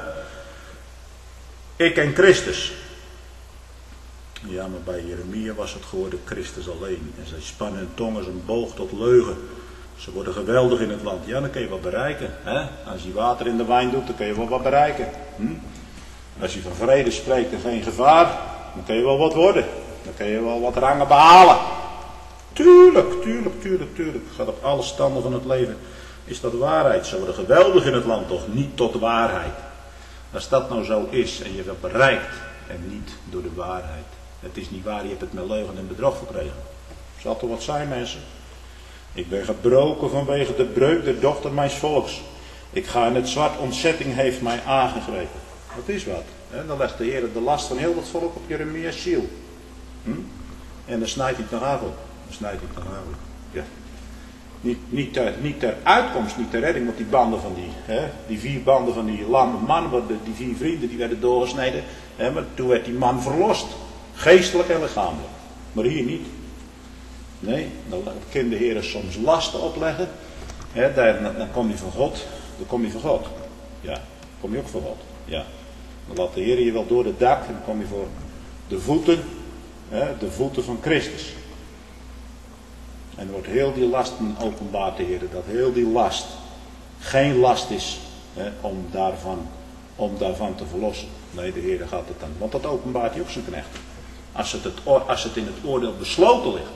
Ik en Christus. Ja, maar bij Jeremia was het geworden Christus alleen. En zij spannen hun tong als een boog tot leugen. Ze worden geweldig in het land. Ja, dan kun je wat bereiken. Hè? Als je water in de wijn doet, dan kun je wel wat bereiken. Hm? Als je van vrede spreekt en geen gevaar, dan kun je wel wat worden. Dan kun je wel wat rangen behalen. Tuurlijk, tuurlijk, tuurlijk, tuurlijk. Het gaat op alle standen van het leven. Is dat waarheid? Ze worden geweldig in het land, toch niet tot de waarheid. Als dat nou zo is en je dat bereikt en niet door de waarheid. Het is niet waar, je hebt het met leugen en bedrog verkregen. Zal toch wat zijn, mensen? Ik ben gebroken vanwege de breuk der dochter mijns volks. Ik ga in het zwart, ontzetting heeft mij aangegrepen. Dat is wat. Hè? Dan legt de Heer de last van heel dat volk op Jeremia's ziel. Hm? En dan snijdt hij het nog af op. Dan snijdt hij het nog af op. Ja. Niet, niet, ter, niet ter uitkomst, niet ter redding, want die banden van die, hè, die vier banden van die lamme man, die vier vrienden, die werden doorgesneden. Hè, maar toen werd die man verlost. Geestelijk en lichamelijk. Maar hier niet. Nee, dan kan de Heer soms lasten opleggen. Hè, dan, dan kom je van God. Dan kom je van God. Ja, dan kom je ook van God. Ja. Dan laat de Heer je wel door het dak en dan kom je voor de voeten, hè, de voeten van Christus. En er wordt heel die last openbaar te Heer, dat heel die last geen last is, hè, om, daarvan, om daarvan te verlossen. Nee, de Heer gaat het dan, want dat openbaart hij ook zijn knecht. Als het, het, als het in het oordeel besloten ligt.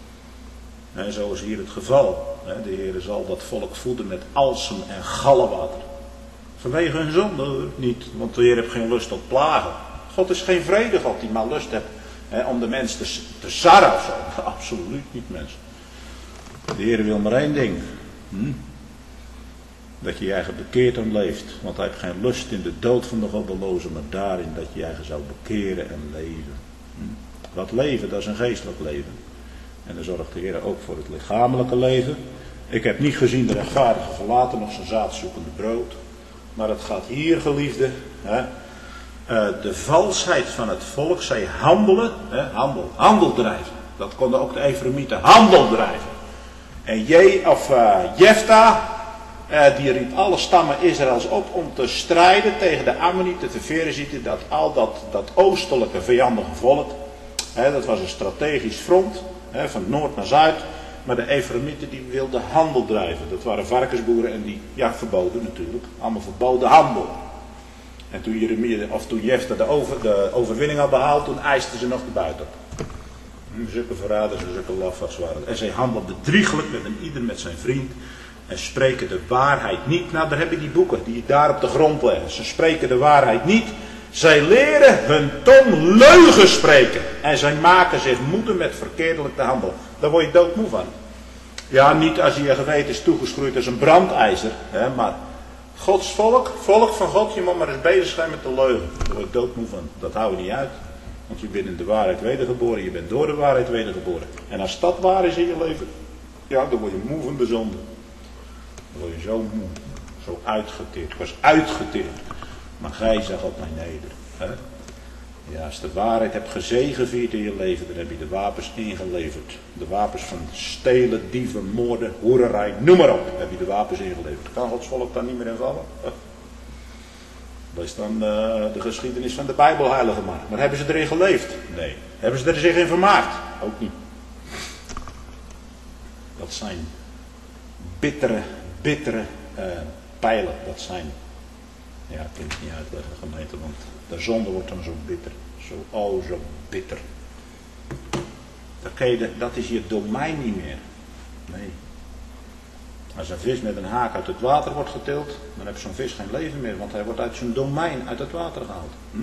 En zo is hier het geval. Hè, de Heer zal dat volk voeden met alsem en gallenwater. Vanwege hun zonde niet, want de Heer heeft geen lust tot plagen. God is geen vrede God die maar lust heeft, hè, om de mens te, te sarren of zo. Absoluut niet, mensen. De Heer wil maar één ding. Hm? Dat je je eigen bekeert en leeft. Want hij heeft geen lust in de dood van de goddelozen, maar daarin dat je je eigen zou bekeren en leven. Hm? Wat leven, dat is een geestelijk leven. En dan zorgt de Heer ook voor het lichamelijke leven. Ik heb niet gezien de rechtvaardige verlaten, nog zijn zaadzoekende brood. Maar het gaat hier, geliefde, hè, uh, de valsheid van het volk, zij handelen, hè, handel, handel drijven. Dat konden ook de Efremieten, handel drijven. En J, of uh, Jefta, uh, die riep alle stammen Israëls op om te strijden tegen de Ammonieten, de Ferezieten, dat al dat, dat oostelijke vijandige volk. Hè, dat was een strategisch front, hè, van noord naar zuid. Maar de Efremieten die wilden handel drijven. Dat waren varkensboeren en die, ja, verboden natuurlijk. Allemaal verboden handel. En toen Jeremia, of toen Jefta de, over, de overwinning had behaald, toen eisten ze nog de buit op. Zulke verraders en zulke lafaards waren. En zij handelden driegelijk met een ieder met zijn vriend. En spreken de waarheid niet. Nou, daar heb je die boeken die je daar op de grond leggen. Ze spreken de waarheid niet. Zij leren hun tong leugen spreken. En zij maken zich moede met verkeerdelijk te handelen. Daar word je doodmoe van. Ja, niet als je je geweten is toegeschroeid als een brandijzer. Hè, maar Gods volk, volk van God, je moet maar eens bezig zijn met de leugen. Daar word je doodmoe van. Dat hou je niet uit. Want je bent in de waarheid wedergeboren. Je bent door de waarheid wedergeboren. En als dat waar is in je leven, Ja, dan word je moe van de zonde. Dan word je zo moe. Zo uitgeteerd. Ik was uitgeteerd. Maar gij zag op mij neder. Hè? Ja, als de waarheid hebt gezegevierd in je leven, dan heb je de wapens ingeleverd. De wapens van stelen, dieven, moorden, hoererij, noem maar op. Heb je de wapens ingeleverd. Kan Gods volk daar niet meer in vallen? Lees dan uh, de geschiedenis van de Bijbelheilige man. Maar hebben ze erin geleefd? Nee. Hebben ze er zich in vermaakt? Ook niet. Dat zijn bittere, bittere uh, pijlen. Dat zijn, ja, ik kan het niet uitleggen, gemeente, want de zonde wordt dan zo bitter. Zo, oh, zo bitter. Dat, kan je de, dat is je domein niet meer. Nee. Als een vis met een haak uit het water wordt getild, dan heeft zo'n vis geen leven meer, want hij wordt uit zijn domein, uit het water gehaald. Hm?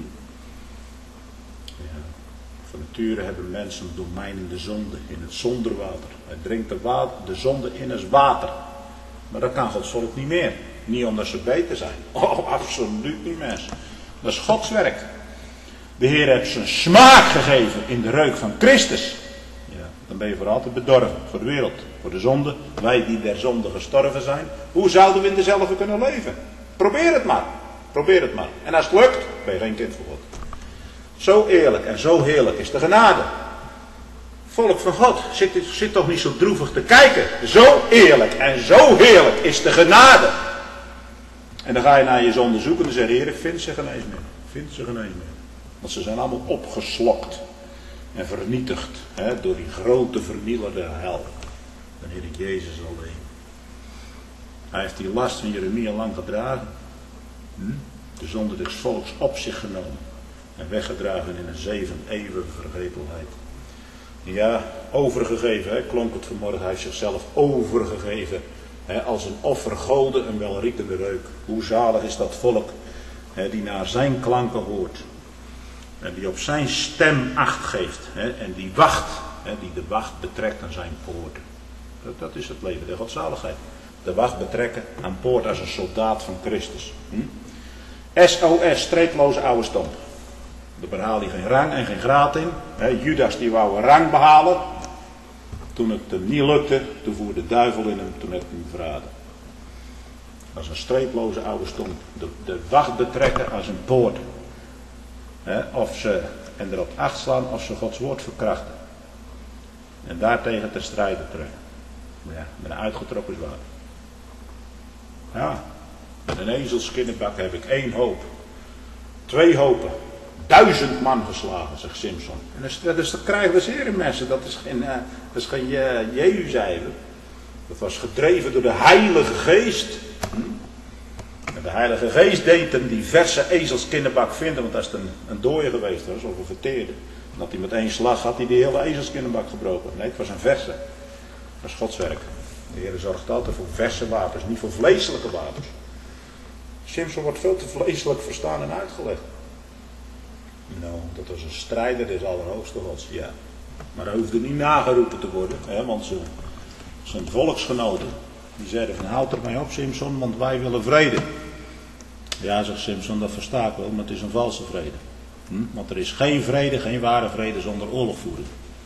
Ja. Van nature hebben mensen een domein in de zonde, in het zonderwater. Hij drinkt de, water, de zonde in als water. Maar dat kan Gods volk niet meer. Niet omdat ze beter zijn. Oh, absoluut niet, mensen. Dat is Gods werk. De Heer heeft zijn smaak gegeven in de reuk van Christus. Ja, dan ben je voor altijd bedorven. Voor de wereld. Voor de zonde. Wij die der zonde gestorven zijn. Hoe zouden we in dezelfde kunnen leven? Probeer het maar. Probeer het maar. En als het lukt, ben je geen kind voor God. Zo eerlijk en zo heerlijk is de genade. Volk van God, zit, zit toch niet zo droevig te kijken. Zo eerlijk en zo heerlijk is de genade. En dan ga je naar je zonde zoeken en dan zeg je, Heer, ik vind ze geen eens meer. Ik vind ze geen eens meer. Want ze zijn allemaal opgeslokt en vernietigd hè, door die grote vernielende hel. Wanneer ik Jezus alleen. Hij heeft die last van Jeremia lang gedragen. Hm? De zonde des volks op zich genomen. En weggedragen in een zee van eeuwige vergetelheid. Ja, overgegeven, hè, klonk het vanmorgen. Hij heeft zichzelf overgegeven. Hè, als een offergode, een welriekende reuk. Hoe zalig is dat volk hè, die naar zijn klanken hoort. En die op zijn stem acht geeft. Hè, en die wacht. Hè, die de wacht betrekt aan zijn poorten. Dat, dat is het leven der godzaligheid. De wacht betrekken aan poort als een soldaat van Christus. Hm? S O S, streeploze oude stomp. Daar behaal je geen rang en geen graad in. He, Judas die wou een rang behalen. Toen het hem niet lukte, toen voer de duivel in hem, toen heeft hij hem verraden. Als een streeploze oude stomp. De, de wacht betrekken als een poort. He, of ze en erop acht slaan of ze Gods woord verkrachten. En daartegen te strijden trekken. Ja, met een uitgetrokken zwaard. Ja, met een ezelskinnenbak heb ik één hoop. Twee hopen. Duizend man geslagen, zegt Simson. En dat is, dat is de krijg des Heren, mensen. Dat is geen, uh, dat is geen uh, Jehu-zijde. Dat was gedreven door de Heilige Geest. Hm? En de Heilige Geest deed hem die verse ezelskinnenbak vinden. Want dat is een, een dooie geweest was, of een verteerde. En dat hij met één slag had hij die hele ezelskinnenbak gebroken. Nee, het was een verse. Dat is Gods werk. De Heer zorgt altijd voor verse wapens, niet voor vleeselijke wapens. Simson wordt veel te vleeselijk verstaan en uitgelegd. Nou, dat was een strijder des Allerhoogste Gods, ja. Maar hij hoefde niet nageroepen te worden, hè, want ze, zijn volksgenoten, die zeiden van houd er mij op Simson, want wij willen vrede. Ja, zegt Simson, dat versta ik wel, maar het is een valse vrede. Hm? Want er is geen vrede, geen ware vrede zonder oorlogvoering.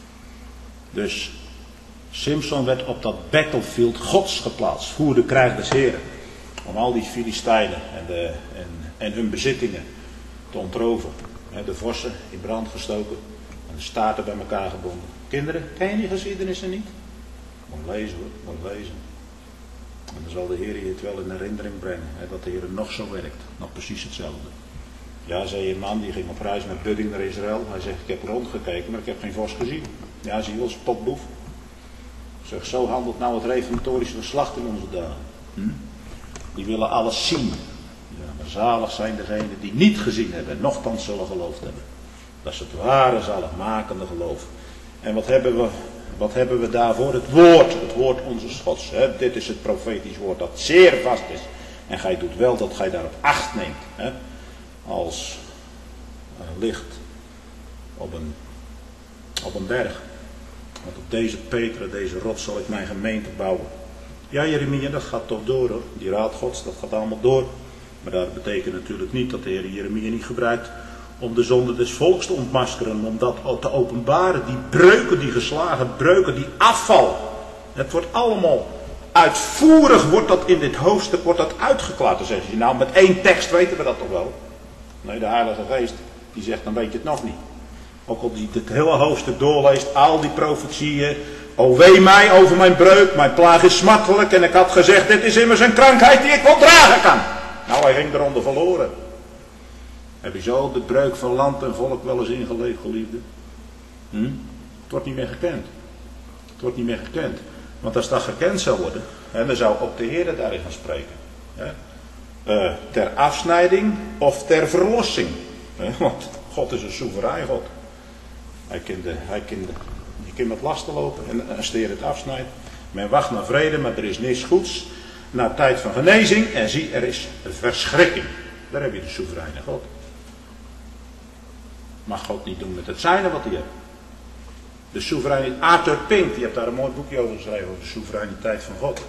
Dus Simson werd op dat battlefield Gods geplaatst, voerde krijg des Heren. Om al die Filistijnen en, de, en, en hun bezittingen te ontroven. De vossen in brand gestoken en de staarten bij elkaar gebonden. Kinderen, ken je die geschiedenissen niet? Moet lezen hoor, moet lezen. En dan zal de Heer je het wel in herinnering brengen. Hè, dat de Heer nog zo werkt. Nog precies hetzelfde. Ja, zei een man die ging op reis met Budding naar Israël. Hij zegt, ik heb rondgekeken, maar ik heb geen vos gezien. Ja, zie je wel, spotboef. Ik zeg, zo handelt nou het reformatorische geslacht in onze dagen. Hm? Die willen alles zien. Ja, maar zalig zijn degenen die niet gezien hebben en nochtans zullen geloofd hebben. Dat is het ware zaligmakende geloof. En wat hebben we, wat hebben we daarvoor? Het woord, het woord onze Gods. Hè? Dit is het profetisch woord dat zeer vast is. En gij doet wel dat gij daarop acht neemt. Hè? Als een licht op een, op een berg. Want op deze Petra, deze rots zal ik mijn gemeente bouwen. Ja, Jeremia, dat gaat toch door hoor. Die raad Gods, dat gaat allemaal door. Maar dat betekent natuurlijk niet dat de Heer Jeremia niet gebruikt om de zonde des volks te ontmaskeren. Om dat te openbaren. Die breuken, die geslagen breuken, die afval. Het wordt allemaal uitvoerig, wordt dat in dit hoofdstuk wordt dat uitgeklaard. Dan zeggen ze, nou met één tekst weten we dat toch wel? Nee, de Heilige Geest die zegt, dan weet je het nog niet. Ook al die het hele hoofdstuk doorleest, al die profetieën. O wee mij over mijn breuk, mijn plaag is smartelijk. En ik had gezegd, dit is immers een krankheid die ik wel dragen kan. Nou, hij ging eronder verloren. Heb je zo de breuk van land en volk wel eens ingeleefd, geliefde? Hm? Het wordt niet meer gekend. Het wordt niet meer gekend. Want als dat gekend zou worden, hè, dan zou ook de Heer daarin gaan spreken. Hè? Uh, ter afsnijding of ter verlossing. Hè? Want God is een soeverein God. Hij kent de, hij kent de, je kunt met lasten lopen en als de Heer het afsnijdt. Men wacht naar vrede, maar er is niets goeds. Na tijd van genezing en zie, er is verschrikking. Daar heb je de soevereine God. Mag God niet doen met het zijne wat hij heeft. De soevereiniteit. Arthur Pink, die heeft daar een mooi boekje over geschreven, over de soevereiniteit van God.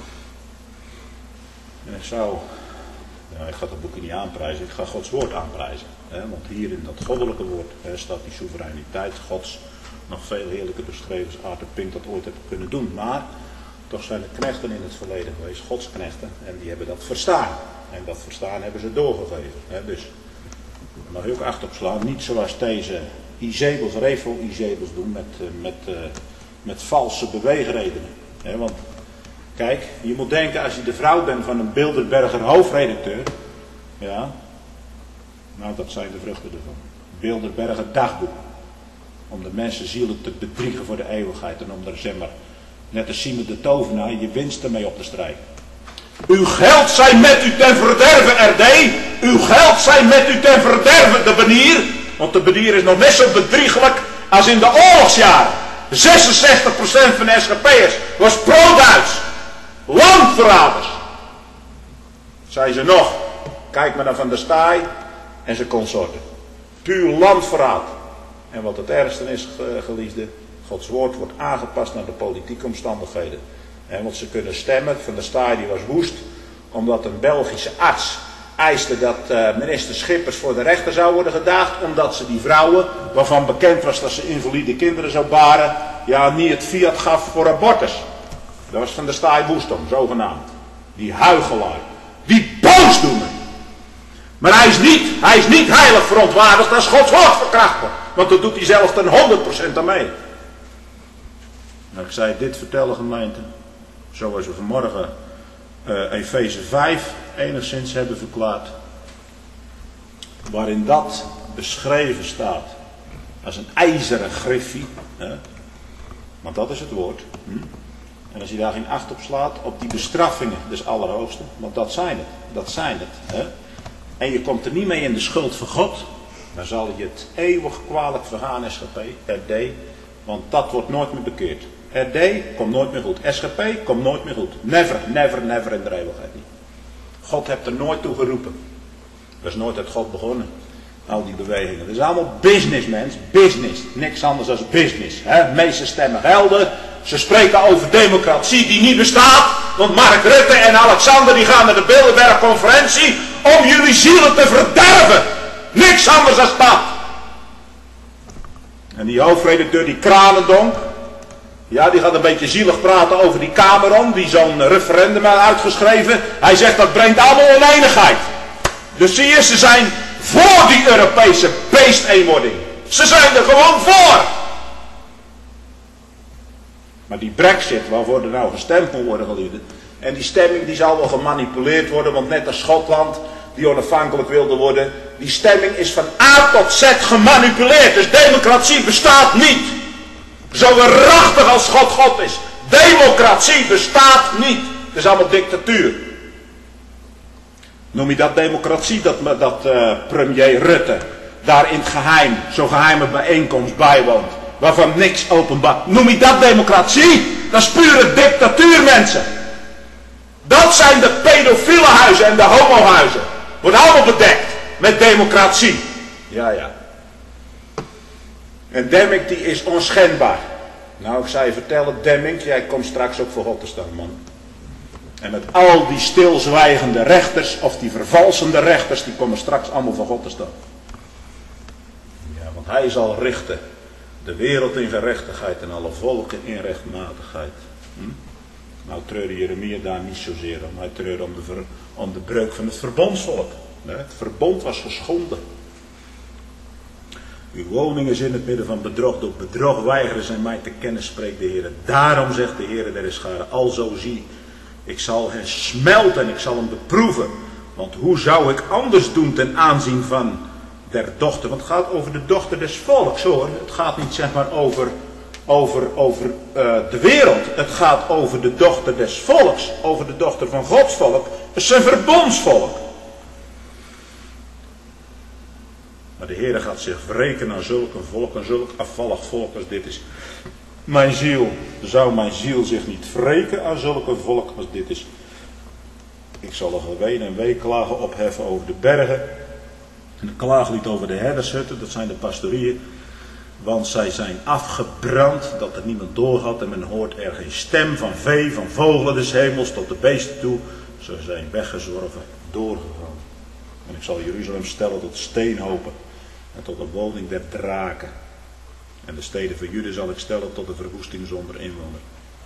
En ik zou, nou, ik ga dat boekje niet aanprijzen, ik ga Gods woord aanprijzen. Hè, want hier in dat goddelijke woord hè, staat die soevereiniteit Gods nog veel heerlijker beschreven als Arthur Pink dat ooit heeft kunnen doen. Maar toch zijn er knechten in het verleden geweest, Godsknechten, en die hebben dat verstaan. En dat verstaan hebben ze doorgegeven. Hè, dus daar mag je ook acht op slaan, niet zoals deze Izebels, Revo-Izebels doen met, met, met, met valse beweegredenen. He, want kijk, je moet denken als je de vrouw bent van een Bilderberger hoofdredacteur. Ja, nou dat zijn de vruchten ervan. Bilderberger dagboek. Om de mensen zielen te bedriegen voor de eeuwigheid. En om er zeg maar, net als Simon de tovenaar, je winst ermee op te strijken. Uw geld zij met u ten verderven, R D. Uw geld zij met u ten verderven, de banier. Want de bedier is nog net zo bedriegelijk als in de oorlogsjaren. zesenzestig procent van de S G P'ers was pro-Duits. Landverraders. Zei ze nog. Kijk maar naar Van der Staaij en zijn consorten. Puur landverraad. En wat het ergste is, geliefde, Gods woord wordt aangepast naar de politieke omstandigheden. En want ze kunnen stemmen. Van der Staaij die was woest. Omdat een Belgische arts eiste dat uh, minister Schippers voor de rechter zou worden gedaagd, omdat ze die vrouwen, waarvan bekend was dat ze invalide kinderen zou baren, ja, niet het fiat gaf voor abortus. Dat was Van der Staaij woest om, zogenaamd. Die huichelaar. Die boosdoener. Maar hij is niet, hij is niet heilig verontwaardigd als Gods woord verkracht wordt. Want dat doet hij zelf ten honderd procent aan mee. Nou, ik zei dit vertellen, gemeente, zoals we vanmorgen uh, Efeze vijf enigszins hebben verklaard, waarin dat beschreven staat als een ijzeren griffie, hè? Want dat is het woord. Hm? En als je daar geen acht op slaat, op die bestraffingen des Allerhoogste, want dat zijn het, dat zijn het. Hè? En je komt er niet mee in de schuld van God, dan zal je het eeuwig kwalijk vergaan, S G P, R D, want dat wordt nooit meer bekeerd. R D komt nooit meer goed, S G P komt nooit meer goed. Never, never, never in de eeuwigheid niet. God heeft er nooit toe geroepen. Dat is nooit uit God begonnen. Al die bewegingen. Dat is allemaal business, mens. Business. Niks anders dan business. Hè? Meeste stemmen gelden. Ze spreken over democratie die niet bestaat. Want Mark Rutte en Alexander die gaan naar de Bilderberg conferentie om jullie zielen te verderven. Niks anders dan dat. En die hoofdredacteur, die Kranendonk, ja, die gaat een beetje zielig praten over die Cameron, die zo'n referendum heeft uitgeschreven. Hij zegt dat brengt allemaal oneenigheid. Dus zie je, ze zijn voor die Europese beesteenwording. Ze zijn er gewoon voor. Maar die Brexit, waarvoor er nou gestemd moet worden, geliefden. En die stemming die zal wel gemanipuleerd worden, want net als Schotland, die onafhankelijk wilde worden, die stemming is van A tot Z gemanipuleerd. Dus democratie bestaat niet. Zo waarachtig als God God is. Democratie bestaat niet. Het is allemaal dictatuur. Noem je dat democratie, dat, dat uh, premier Rutte daar in het geheim, zo'n geheime bijeenkomst bijwoont, waarvan niks openbaar. Noem je dat democratie? Dat is pure dictatuur, mensen. Dat zijn de pedofiele huizen en de homohuizen. Wordt allemaal bedekt met democratie. Ja, ja. En Demmink die is onschendbaar. Nou, ik zou je vertellen, Demmink, jij komt straks ook voor God te staan, man. En met al die stilzwijgende rechters, of die vervalsende rechters, die komen straks allemaal voor God te staan. Ja, want hij zal richten de wereld in gerechtigheid en alle volken in rechtmatigheid. Hm? Nou treurde Jeremia daar niet zozeer om. Hij treurde om de, ver, om de breuk van het verbondsvolk. Het verbond was geschonden. Uw woning is in het midden van bedrog. Door bedrog weigeren zij mij te kennen, spreekt de Heer. Daarom zegt de Heer der scharen, alzo zie, ik zal hen smelten en ik zal hem beproeven. Want hoe zou ik anders doen ten aanzien van der dochter? Want het gaat over de dochter des volks, hoor. Het gaat niet zeg maar over, over, over uh, de wereld. Het gaat over de dochter des volks. Over de dochter van Gods volk. Het is een verbondsvolk. Maar de Heer gaat zich wreken aan zulk een volk, aan zulk afvallig volk als dit is. Mijn ziel, zou mijn ziel zich niet wreken aan zulk een volk als dit is. Ik zal een geween en weeklagen opheffen over de bergen. En een klaaglied over de herdershutten, dat zijn de pastorieën. Want zij zijn afgebrand, dat er niemand doorgaat. En men hoort er geen stem van vee, van vogelen des hemels tot de beesten toe. Ze zijn weggezworven, doorgegaan. En ik zal Jeruzalem stellen tot steenhopen. En tot een woning der draken. En de steden van Juda zal ik stellen tot een verwoesting zonder inwoner.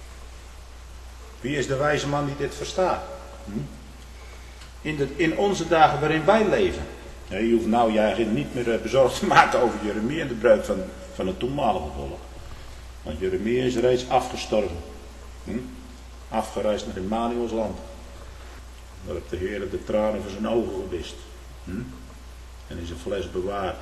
Wie is de wijze man die dit verstaat? Hm? In, de, in onze dagen waarin wij leven. Nee, je hoeft nou je eigenlijk niet meer bezorgd te maken over Jeremia en de bruid van, van het toenmalige volk. Want Jeremia is reeds afgestorven. Hm? Afgereisd naar Emmanuels land. Daar heeft de Heer de tranen van zijn ogen gewist. Hm? En in zijn fles bewaard.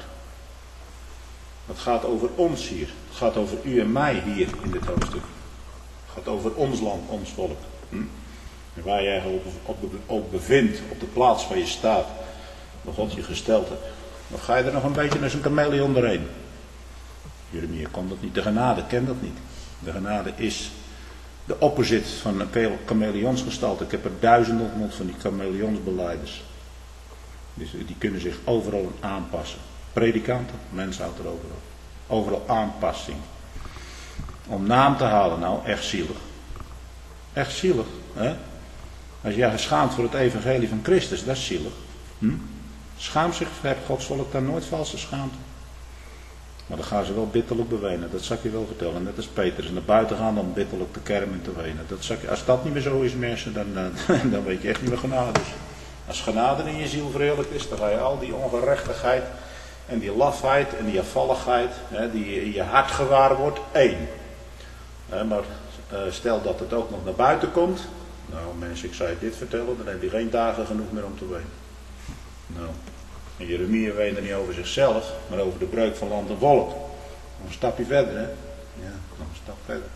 Het gaat over ons hier. Het gaat over u en mij hier in dit hoofdstuk. Het gaat over ons land, ons volk. Hm? En waar jij op, op, op bevindt, op de plaats waar je staat, waar God je gesteld hebt. Dan ga je er nog een beetje als een chameleon doorheen. Jeremia kon dat niet. De genade kent dat niet. De genade is de opposite van een chameleonsgestalte. Ik heb er duizenden ontmoet van die chameleonsbelijders. Dus die kunnen zich overal aanpassen. Predikanten, mensen houdt er overal. Overal aanpassing. Om naam te halen, nou echt zielig. Echt zielig. Hè? Als je je schaamt voor het evangelie van Christus, dat is zielig. Hm? Schaam zich, heeft Gods volk daar nooit valse schaamte. Maar dan gaan ze wel bitterlijk bewenen, dat zal ik je wel vertellen. Net als Petrus, naar buiten gaan dan bitterlijk te kermen en te wenen. Dat zal ik, als dat niet meer zo is, mensen, dan, dan, dan weet je echt niet meer genade is. Als genade in je ziel verheerlijkt is, dan ga je al die ongerechtigheid en die lafheid en die afvalligheid, hè, die in je hart gewaar wordt, één. Hè, maar uh, stel dat het ook nog naar buiten komt. Nou mensen, ik zou je dit vertellen, dan heb je geen dagen genoeg meer om te wenen. Nou, en Jeremia weende niet over zichzelf, maar over de breuk van land en volk. Nog een stapje verder, hè? Ja, nog een stap verder.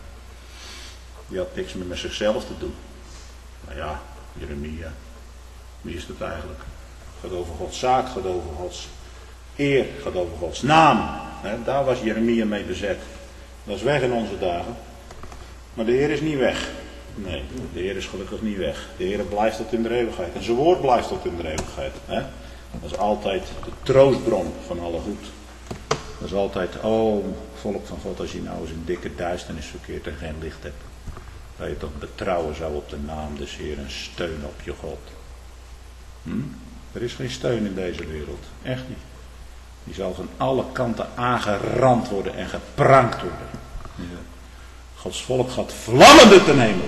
Die had niks meer met zichzelf te doen. Nou ja, Jeremia, wie is dat eigenlijk? Het gaat over Gods zaak, gaat over Gods eer, gaat over Gods naam. Hè? Daar was Jeremia mee bezet. Dat is weg in onze dagen. Maar de Heer is niet weg. Nee, de Heer is gelukkig niet weg. De Heer blijft tot in de eeuwigheid. En zijn woord blijft tot in de eeuwigheid. Hè? Dat is altijd de troostbron van alle goed. Dat is altijd, oh volk van God, als je nou eens in dikke duisternis verkeert en geen licht hebt. Dat je toch betrouwen zou op de naam des Heer en steun op je God. Hm? Er is geen steun in deze wereld. Echt niet. Die zal van alle kanten aangerand worden en geprankt worden. Ja. Gods volk gaat vlammende ten hemel.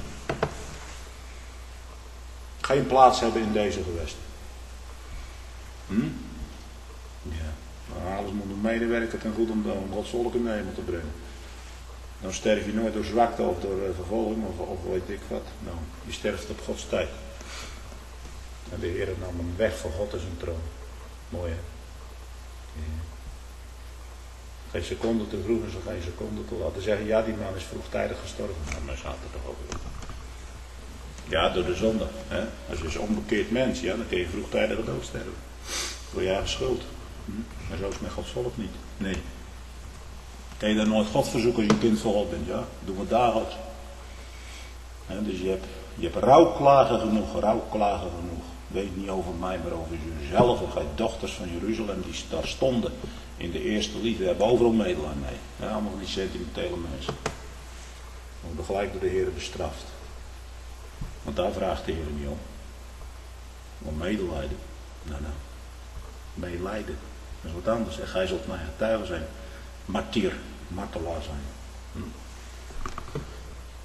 Geen plaats hebben in deze gewesten. Hm? Ja. Maar alles moet medewerken ten goede om, om Gods volk in de hemel te brengen. Dan sterf je nooit door zwakte of door uh, vervolging of, of weet ik wat. Nou, je sterft op Gods tijd. En de Heer nam hem weg van God en zijn troon. Mooi hè? Ja. Geen seconde te vroeg en zo geen seconde te laat. Dan zeggen ja, die man is vroegtijdig gestorven. Nou, maar staat er toch over. Ja, door de zonde. Hè? Als je is een onbekeerd mens, ja, dan kun je vroegtijdig dood sterven. Door je eigen schuld. Hm? Maar zo is het met Gods volk niet. Nee. Kan je dan nooit God verzoeken als je een kind van God bent? Ja, doe het dagelijks. Hè? Dus je hebt, je hebt rouwklagen genoeg, rouwklagen genoeg. Weet niet over mij, maar over jezelf. Of gij dochters van Jeruzalem die daar stonden in de eerste liefde, hebben overal medelijden mee. Ja, allemaal van die sentimentele mensen. We worden gelijk door de Heer bestraft. Want daar vraagt de Heer niet om. Om medelijden. Nou, nou. Medelijden. Dat is wat anders. En gij zult mijn getuige zijn. Martier. Martelaar zijn. Hm.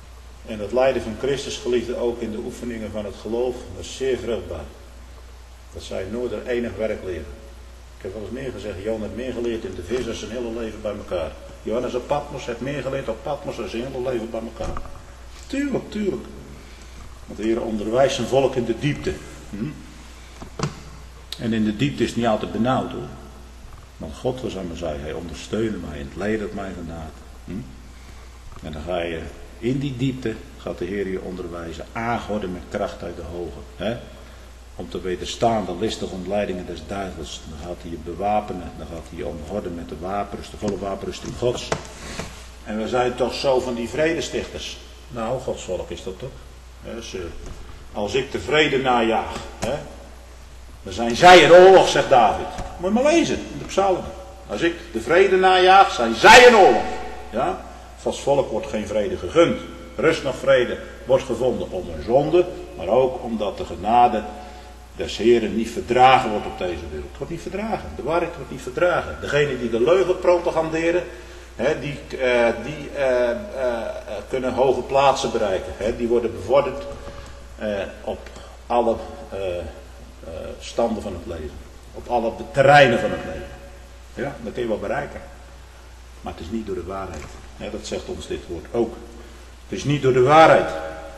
En het lijden van Christus, geliefde, ook in de oefeningen van het geloof, dat is zeer vruchtbaar. Dat zij nooit er enig werk leren. Ik heb wel eens meer gezegd, Johan heeft meer geleerd in de vis dan zijn hele leven bij elkaar. Johannes op Patmos heeft meer geleerd op Patmos dan zijn hele leven bij elkaar. Tuurlijk, tuurlijk. Want de Heer onderwijst zijn volk in de diepte. Hm? En in de diepte is het niet altijd benauwd hoor. Want God was aan me zei, hij ondersteunde mij in het lijden dat mij genade. Hm? En dan ga je in die diepte, gaat de Heer je onderwijzen, aangorden met kracht uit de hoge. Hè? Om te wederstaan de listige ontleidingen des duivels. Dan gaat hij je bewapenen, dan gaat hij je omgorden met de wapenrust, de volle wapenrusting Gods. En we zijn toch zo van die vredestichters. Nou, Gods volk is dat toch? Dus, uh, als ik de vrede najaag, hè, dan zijn zij in oorlog, zegt David. Moet je maar lezen in de psalmen. Als ik de vrede najaag, zijn zij in oorlog. Ja? Gods volk wordt geen vrede gegund. Rust nog vrede wordt gevonden om een zonde, maar ook omdat de genade des Heren niet verdragen wordt op deze wereld. Het wordt niet verdragen. De waarheid wordt niet verdragen. Degenen die de leugen propaganderen, hè, die, uh, die uh, uh, kunnen hoge plaatsen bereiken. Hè, die worden bevorderd uh, op alle uh, uh, standen van het leven. Op alle terreinen van het leven. Ja, dat kun je wel bereiken. Maar het is niet door de waarheid. Hè, dat zegt ons dit woord ook. Het is niet door de waarheid.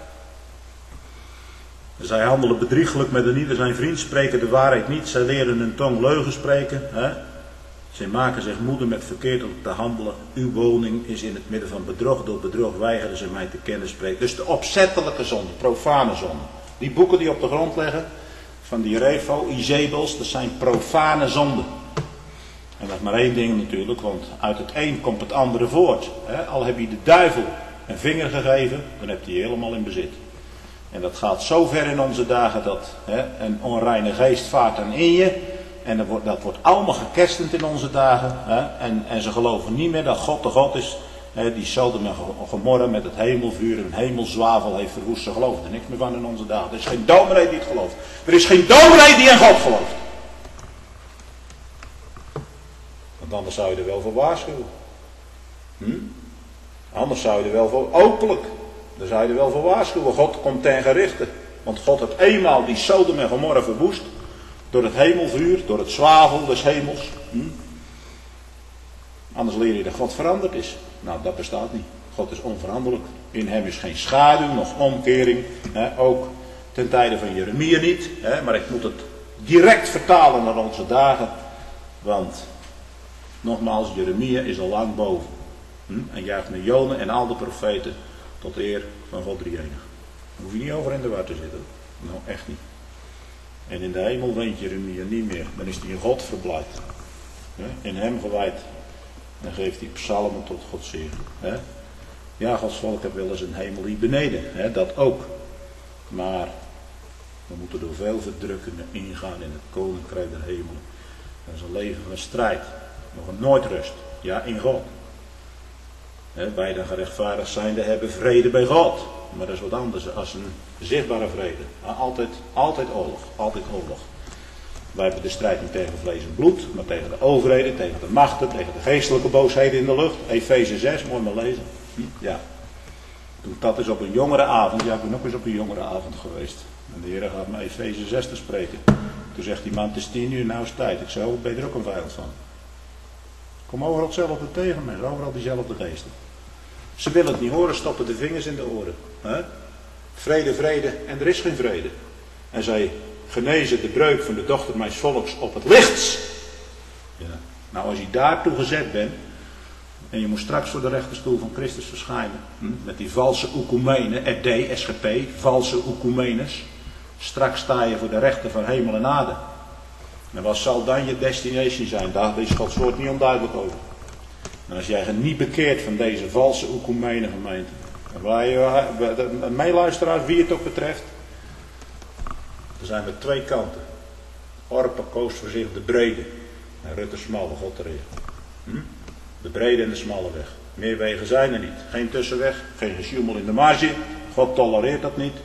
Zij handelen bedriegelijk met een ieder zijn vriend, spreken de waarheid niet. Zij leren hun tong leugen spreken. Hè? Zij maken zich moede met verkeerd om te handelen. Uw woning is in het midden van bedrog. Door bedrog weigeren ze mij te kennen spreken. Dus de opzettelijke zonde, profane zonde. Die boeken die op de grond liggen, van die Refo, Izebels, dat zijn profane zonden. En dat is maar één ding natuurlijk, want uit het een komt het andere voort. Hè? Al heb je de duivel een vinger gegeven, dan heb je die helemaal in bezit. En dat gaat zo ver in onze dagen dat hè, een onreine geest vaart dan in je. En dat wordt, dat wordt allemaal gekerstend in onze dagen. Hè, en, en ze geloven niet meer dat God de God is hè, die Sodom en Gomorra met het hemelvuur en hemelzwavel heeft verwoest. Ze geloven er niks meer van in onze dagen. Er is geen dominee die het gelooft. Er is geen dominee die in God gelooft. Want anders zou je er wel voor waarschuwen. Hm? Anders zou je er wel voor openlijk. Dan zou je er wel voor waarschuwen. God komt ten gerichte. Want God had eenmaal die Sodom en Gomorra verwoest. Door het hemelvuur, door het zwavel des hemels. Hm? Anders leer je dat God veranderd is. Nou, dat bestaat niet. God is onveranderlijk. In hem is geen schaduw, nog omkering. Hè? Ook ten tijde van Jeremia niet. Hè? Maar ik moet het direct vertalen naar onze dagen. Want, nogmaals, Jeremia is al lang boven. Hm? En juicht naar Jona en al de profeten. Tot eer van God drie-enig. Daar hoef je niet over in de war te zitten. Nou, echt niet. En in de hemel weet Jeremia niet meer. Dan is hij in God verblijd. In hem gewijd. Dan geeft hij psalmen tot Gods zegen. Ja, Gods volk heeft wel eens een hemel hier beneden. Dat ook. Maar we moeten door veel verdrukkingen ingaan in het koninkrijk der hemelen. Dat is een leven van strijd. Nog een nooit rust. Ja, in God. He, wij dan gerechtvaardigd zijnde hebben vrede bij God. Maar dat is wat anders als een zichtbare vrede. Altijd, altijd oorlog. Altijd oorlog. Wij hebben de strijd niet tegen vlees en bloed. Maar tegen de overheden, tegen de machten, tegen de geestelijke boosheden in de lucht. Efeze zes, mooi maar lezen. Hm? Ja. Toen dat is op een jongere avond. Ja, ik ben ook eens op een jongere avond geweest. En de Heer gaat me Efeze zes te spreken. Toen zegt die man, het is tien uur, nou is tijd. Ik zei, ben je er ook een vijand van? Kom overal hetzelfde tegen mensen, overal diezelfde geesten. Ze willen het niet horen, stoppen de vingers in de oren. He? Vrede, vrede en er is geen vrede. En zij genezen de breuk van de dochter mijns volks op het licht. Ja. Nou, als je daartoe gezet bent en je moet straks voor de rechterstoel van Christus verschijnen. Hm? Met die valse oekumenen, R D, S G P, valse oekumenes. Straks sta je voor de rechter van hemel en aarde. En wat zal dan je destination zijn? Daar is Gods woord niet onduidelijk over. En als jij je niet bekeert van deze valse oekumene gemeente. Wij, mijn luisteraars, wie het ook betreft. Er zijn met twee kanten. Orpa koos voor zich de brede. En Rutte smalle, God erin. Hm? De brede en de smalle weg. Meer wegen zijn er niet. Geen tussenweg. Geen gesjoemel in de marge. God tolereert dat niet.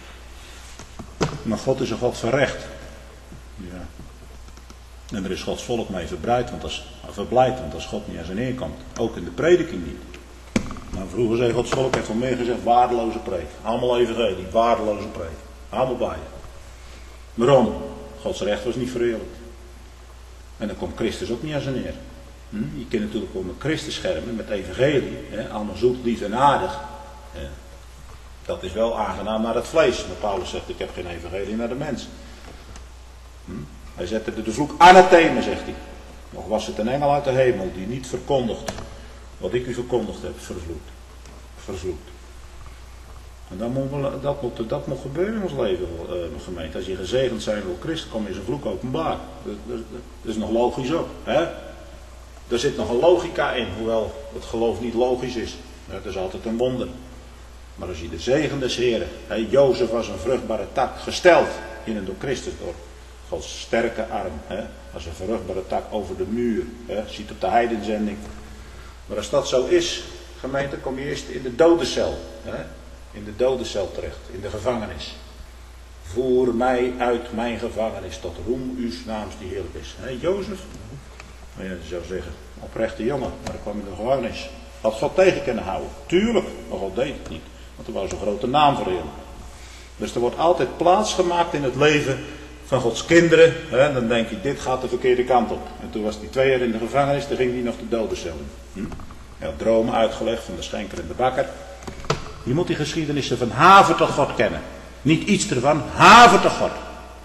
Maar God is een God van recht. Ja. En er is Gods volk mee verblijd, want als, verblijd, want als God niet aan zijn eer komt, ook in de prediking niet. Nou, vroeger zei Gods volk, heeft wel meer gezegd, waardeloze preek. Allemaal evangelie, waardeloze preek. Allemaal bij je. Waarom? Gods recht was niet verheerlijkt. En dan komt Christus ook niet aan zijn neer. Hm? Je kunt natuurlijk wel met Christus schermen, met evangelie. Hè? Allemaal zoet, lief en aardig. Ja. Dat is wel aangenaam naar het vlees. Maar Paulus zegt, ik heb geen evangelie naar de mens. Hm? Hij zette er de vloek anathema, zegt hij. Nog was het een engel uit de hemel die niet verkondigt wat ik u verkondigd heb, vervloekt. Vervloekt. En dat moet, dat moet, dat moet gebeuren in ons leven, uh, gemeente. Als je gezegend zijn door Christus, kom je zijn vloek openbaar. Dat, dat, dat is nog logisch ook. Hè? Er zit nog een logica in, hoewel het geloof niet logisch is. Het is altijd een wonder. Maar als je de zegen des Heren, hè, Jozef was een vruchtbare tak, gesteld in en door Christus, door Gods sterke arm, hè, als een vruchtbare tak over de muur, hè, ziet op de heidenzending. Maar als dat zo is, gemeente, kom je eerst in de dodencel, hè, in de dodencel terecht, in de gevangenis. Voer mij uit mijn gevangenis tot roem uws naams die heerlijk is. Hè, Jozef, nou ja, je zou zeggen, oprechte jongen, maar dan kwam in de gevangenis. Had God tegen kunnen houden? Tuurlijk, maar God deed het niet. Want er was een grote naam voor hem. Dus er wordt altijd plaats gemaakt in het leven van Gods kinderen. Hè, dan denk je, dit gaat de verkeerde kant op. En toen was hij twee jaar in de gevangenis, toen ging hij nog de dodencel in. Hm? Hij had dromen uitgelegd van de schenker en de bakker. Je moet die geschiedenissen van haven tot God kennen. Niet iets ervan, haven tot God.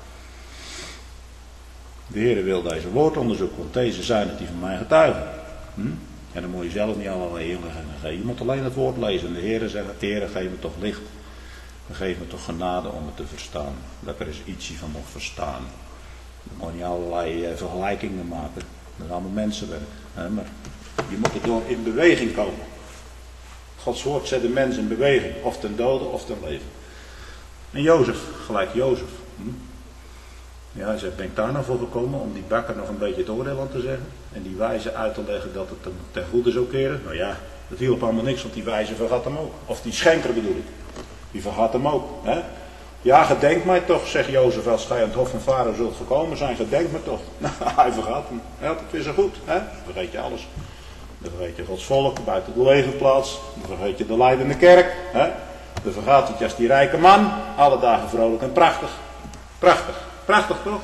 De Heer wil deze woord onderzoeken, want deze zijn het die van mij getuigen. Hm? En dan moet je zelf niet allerlei inleggen geven. Je moet alleen het woord lezen. En de Heer zegt, Heer, geef me toch licht. En geef me toch genade om het te verstaan. Dat ik er eens ietsje van mag verstaan. Dan moet je niet allerlei uh, vergelijkingen maken. Dat is allemaal mensenwerk. Hè? Maar je moet er door in beweging komen. Gods woord zet de mens in beweging. Of ten dode of ten leven. En Jozef, gelijk Jozef. Hm? Ja, hij zegt, ben ik daar nou voor gekomen om die bakker nog een beetje het oordeel aan te zeggen? En die wijze uit te leggen dat het hem ten goede zou keren? Nou ja, dat hielp allemaal niks, want die wijze vergat hem ook. Of die schenker bedoel ik. Die vergat hem ook. Hè? Ja, gedenk mij toch, zegt Jozef, als gij aan het hof van Farao zult gekomen zijn, gedenk me toch. Nou, hij vergat hem. Hij had het weer zo goed. Hè? Dan vergeet je alles. Dan vergeet je Gods volk buiten de legerplaats. Dan vergeet je de leidende kerk. Hè? Dan vergaat je als die rijke man. Alle dagen vrolijk en prachtig. Prachtig. Prachtig toch?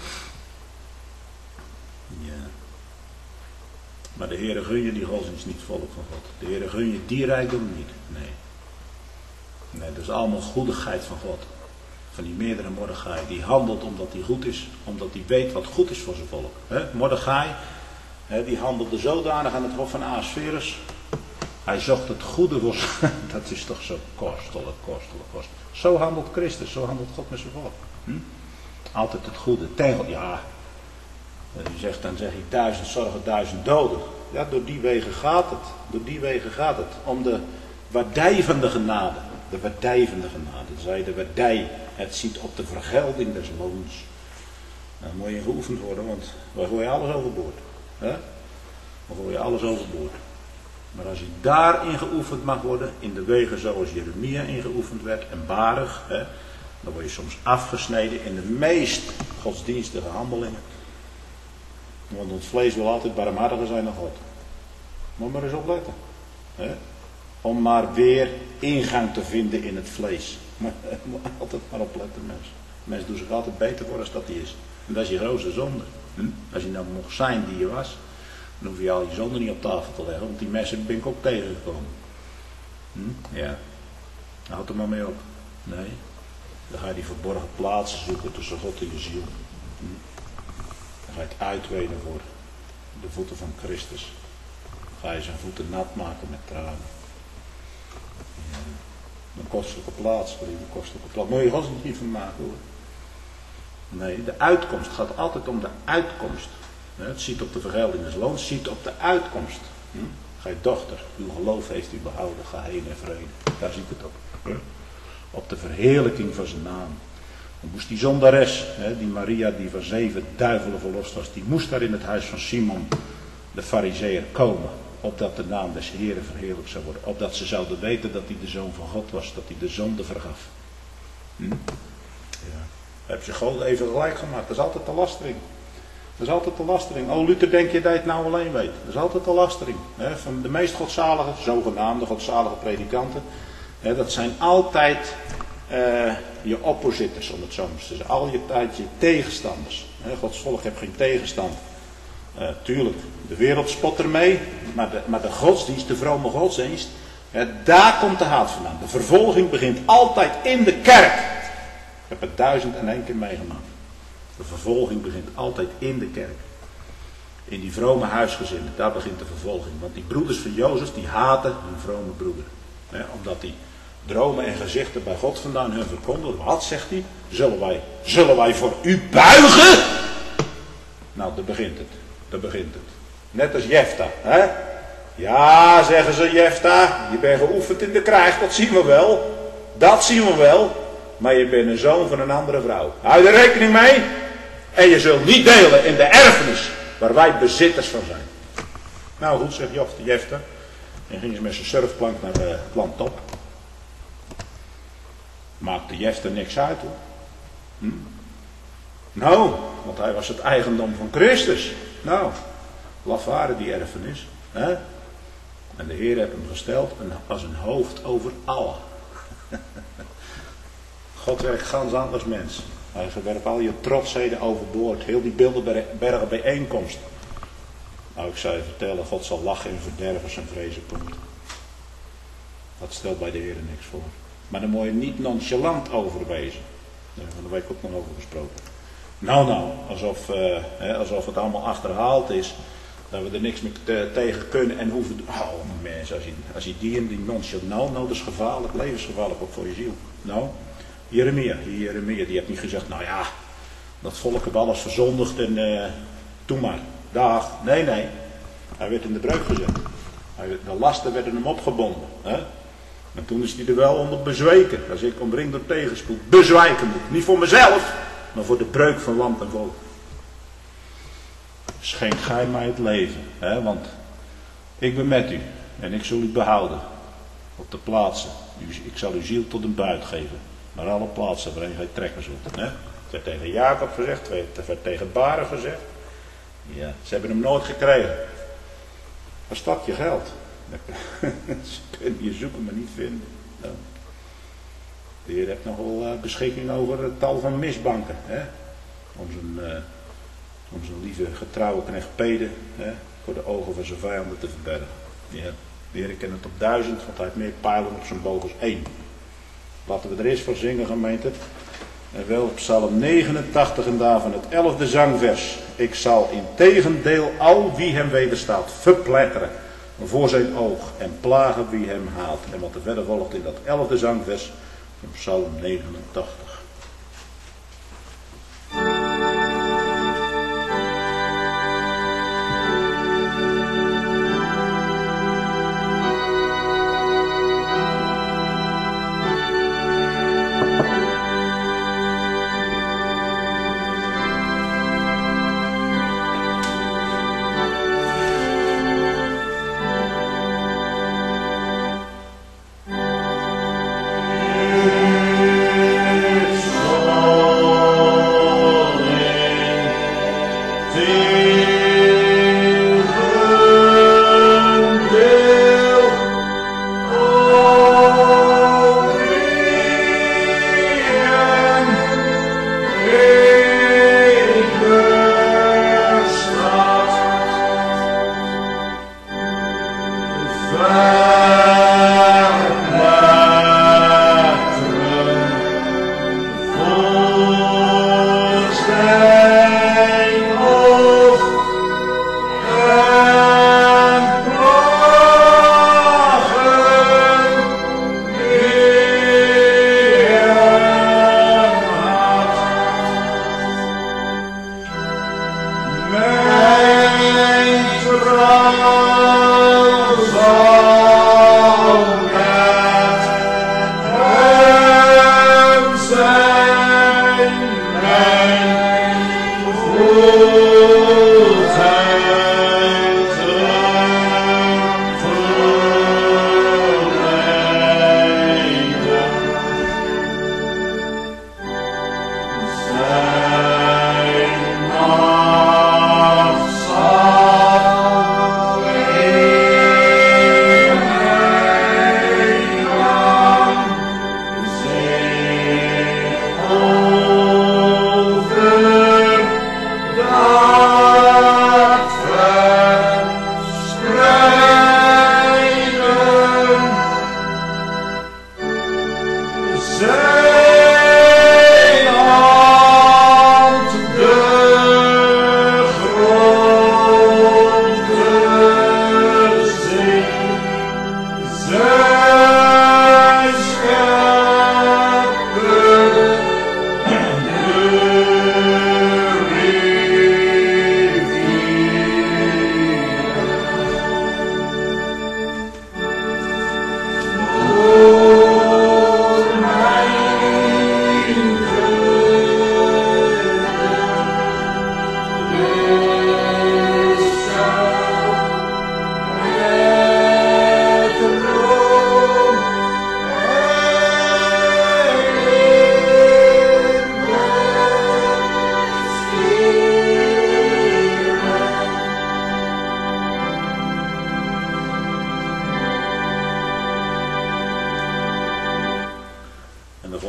Ja. Maar de Heere gun je die godsdienst niet volk van God. De Heere gun je die rijkdom niet. Nee. Nee, dat is allemaal goedigheid van God. Van die meerdere Mordechai. Die handelt omdat hij goed is. Omdat hij weet wat goed is voor zijn volk. He? Mordechai, he, die handelde zodanig aan het hof van Ahasverus. Hij zocht het goede voor zijn... Dat is toch zo kostelijk, kostelijk, kostelijk. Zo handelt Christus. Zo handelt God met zijn volk. Hm? Altijd het goede. Tegel, ja. Je zegt, dan zeg je duizend zorgen, duizend doden. Ja, door die wegen gaat het. Door die wegen gaat het. Om de waardij van de genade. De waardij van de genade. Zij de waardij. Het ziet op de vergelding des loons. Dan moet je geoefend worden, want waar gooi je alles overboord. Hè? Waar gooi je alles overboord. Maar als je daarin geoefend mag worden, in de wegen zoals Jeremia ingeoefend werd, en Baruch, hè, dan word je soms afgesneden in de meest godsdienstige handelingen. Want ons vlees wil altijd barmhartiger zijn dan God. Moet maar eens opletten. Hè? Om maar weer ingang te vinden in het vlees. Maar moet altijd maar opletten, mensen. Mensen doen zich altijd beter voor als dat hij is. En dat is je grootste zonde. Hm? Als je nou mocht zijn die je was, dan hoef je al je zonde niet op tafel te leggen. Want die mensen ben ik ook tegengekomen. Hm? Ja. Houd er maar mee op. Nee. Dan ga je die verborgen plaatsen zoeken tussen God en je ziel. Hm? Dan ga je het uitwenen voor de voeten van Christus. Dan ga je zijn voeten nat maken met tranen. Ja. Een kostelijke plaats, een kostelijke plaats. Moet je God niet van maken hoor. Nee, de uitkomst. Het gaat altijd om de uitkomst. Het ziet op de vergelding des loons, het ziet op de uitkomst. Hm? Ga je dochter, uw geloof heeft u behouden, ga heen en vrede. Daar ziet het op. Hm? Op de verheerlijking van zijn naam. Dan moest die zondares, hè, die Maria die van zeven duivelen verlost was, die moest daar in het huis van Simon, de farizeeër, komen. Opdat de naam des Heren verheerlijk zou worden. Opdat ze zouden weten dat hij de Zoon van God was, dat hij de zonde vergaf. Hm? Ja. Heb je God even gelijk gemaakt, dat is altijd de lastering. Dat is altijd de lastering. Oh, Luther, denk je dat je het nou alleen weet? Dat is altijd de lastering. Hè? Van de meest godzalige, zogenaamde godzalige predikanten. Hè? Dat zijn altijd uh, je opposites, om het zo maar te zeggen. Al je tijd je tegenstanders. Hè? Gods volk heeft geen tegenstand. Uh, tuurlijk, de wereld spot ermee. Maar de, maar de godsdienst, de vrome godsdienst. Hè, daar komt de haat vandaan. De vervolging begint altijd in de kerk. Ik heb het duizend en één keer meegemaakt. De vervolging begint altijd in de kerk. In die vrome huisgezinnen, daar begint de vervolging. Want die broeders van Jozef, die haten hun vrome broeder. Hè, omdat die dromen en gezichten bij God vandaan hun verkondigen. Wat, zegt hij? Zullen wij, zullen wij voor u buigen? Nou, daar begint het. Daar begint het. Net als Jefta. Hè? Ja, zeggen ze, Jefta, je bent geoefend in de krijg, dat zien we wel. Dat zien we wel. Maar je bent een zoon van een andere vrouw. Hou er rekening mee. En je zult niet delen in de erfenis waar wij bezitters van zijn. Nou goed, zegt Jefta. En ging ze met zijn surfplank naar het land Top. Maakte Jefta niks uit hoor. Hm? Nou, want hij was het eigendom van Christus. Nou, lafaren die erfenis. Hè? En de Heer heeft hem gesteld als een hoofd over allen. God werkt gans anders mens. Hij verwerpt al je trotsheden overboord. Heel die Bilderbergen bijeenkomst. Nou, ik zou je vertellen, God zal lachen en verderven zijn vrezen komt. Dat stelt bij de Heer niks voor. Maar dan moet je niet nonchalant overwezen. Daar hebben we de week ook nog over gesproken. Nou, nou, alsof, uh, hè, alsof het allemaal achterhaald is. Dat we er niks meer te, tegen kunnen en hoeven. Oh, mensen, als je, als je die en die nonchalant. Nou, nou, dat is gevaarlijk, levensgevaarlijk ook voor je ziel. Nou, Jeremia, die Jeremia, die heeft niet gezegd, nou ja, dat volk heeft alles verzondigd en uh, doe maar, dag. Nee, nee, hij werd in de breuk gezet. Hij, de lasten werden hem opgebonden. Hè? En toen is hij er wel onder bezweken. Als ik omringd door tegenspoed, bezwijken moet. Niet voor mezelf, maar voor de breuk van land en volk. Schenk gij mij het leven, hè? Want ik ben met u en ik zal u behouden op de plaatsen. Ik zal uw ziel tot een buit geven. Naar alle plaatsen waarin gij trekken zult. Hè? Het werd tegen Jacob gezegd, het werd tegen Baren gezegd. Ja, ze hebben hem nooit gekregen. Waar staat je geld? Ze kunnen je zoeken, maar niet vinden. Nou. De Heer heeft nogal uh, beschikking over het tal van misbanken. Hè? Om zijn, uh, om zijn lieve getrouwe knecht Peden, hè, voor de ogen van zijn vijanden te verbergen. Ja, de Heer kent het op duizend, want hij heeft meer pijlen op zijn boog als één. Laten we er eerst voor zingen, gemeente. En wel Psalm negenentachtig en daarvan het elfde zangvers. Ik zal in tegendeel al wie hem wederstaat verpletteren voor zijn oog en plagen wie hem haat. En wat er verder volgt in dat elfde zangvers van Psalm negenentachtig. Mijn trouw zal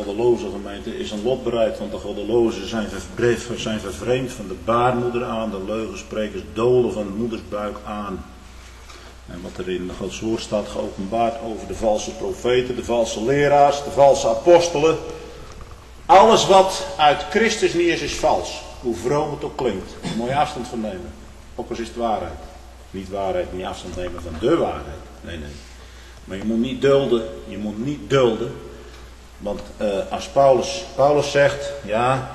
goddeloze gemeente is een lot bereid, want de goddelozen zijn, ver, zijn vervreemd van de baarmoeder aan, de leugensprekers dolen van de moedersbuik aan. En wat er in Gods woord staat geopenbaard over de valse profeten, de valse leraars, de valse apostelen. Alles wat uit Christus niet is, is vals. Hoe vroom het ook klinkt. Daar moet je afstand van nemen. Ook al is het waarheid. Niet waarheid, niet afstand nemen van de waarheid. Nee, nee. Maar je moet niet dulden. Je moet niet dulden. Want uh, als Paulus, Paulus zegt, ja,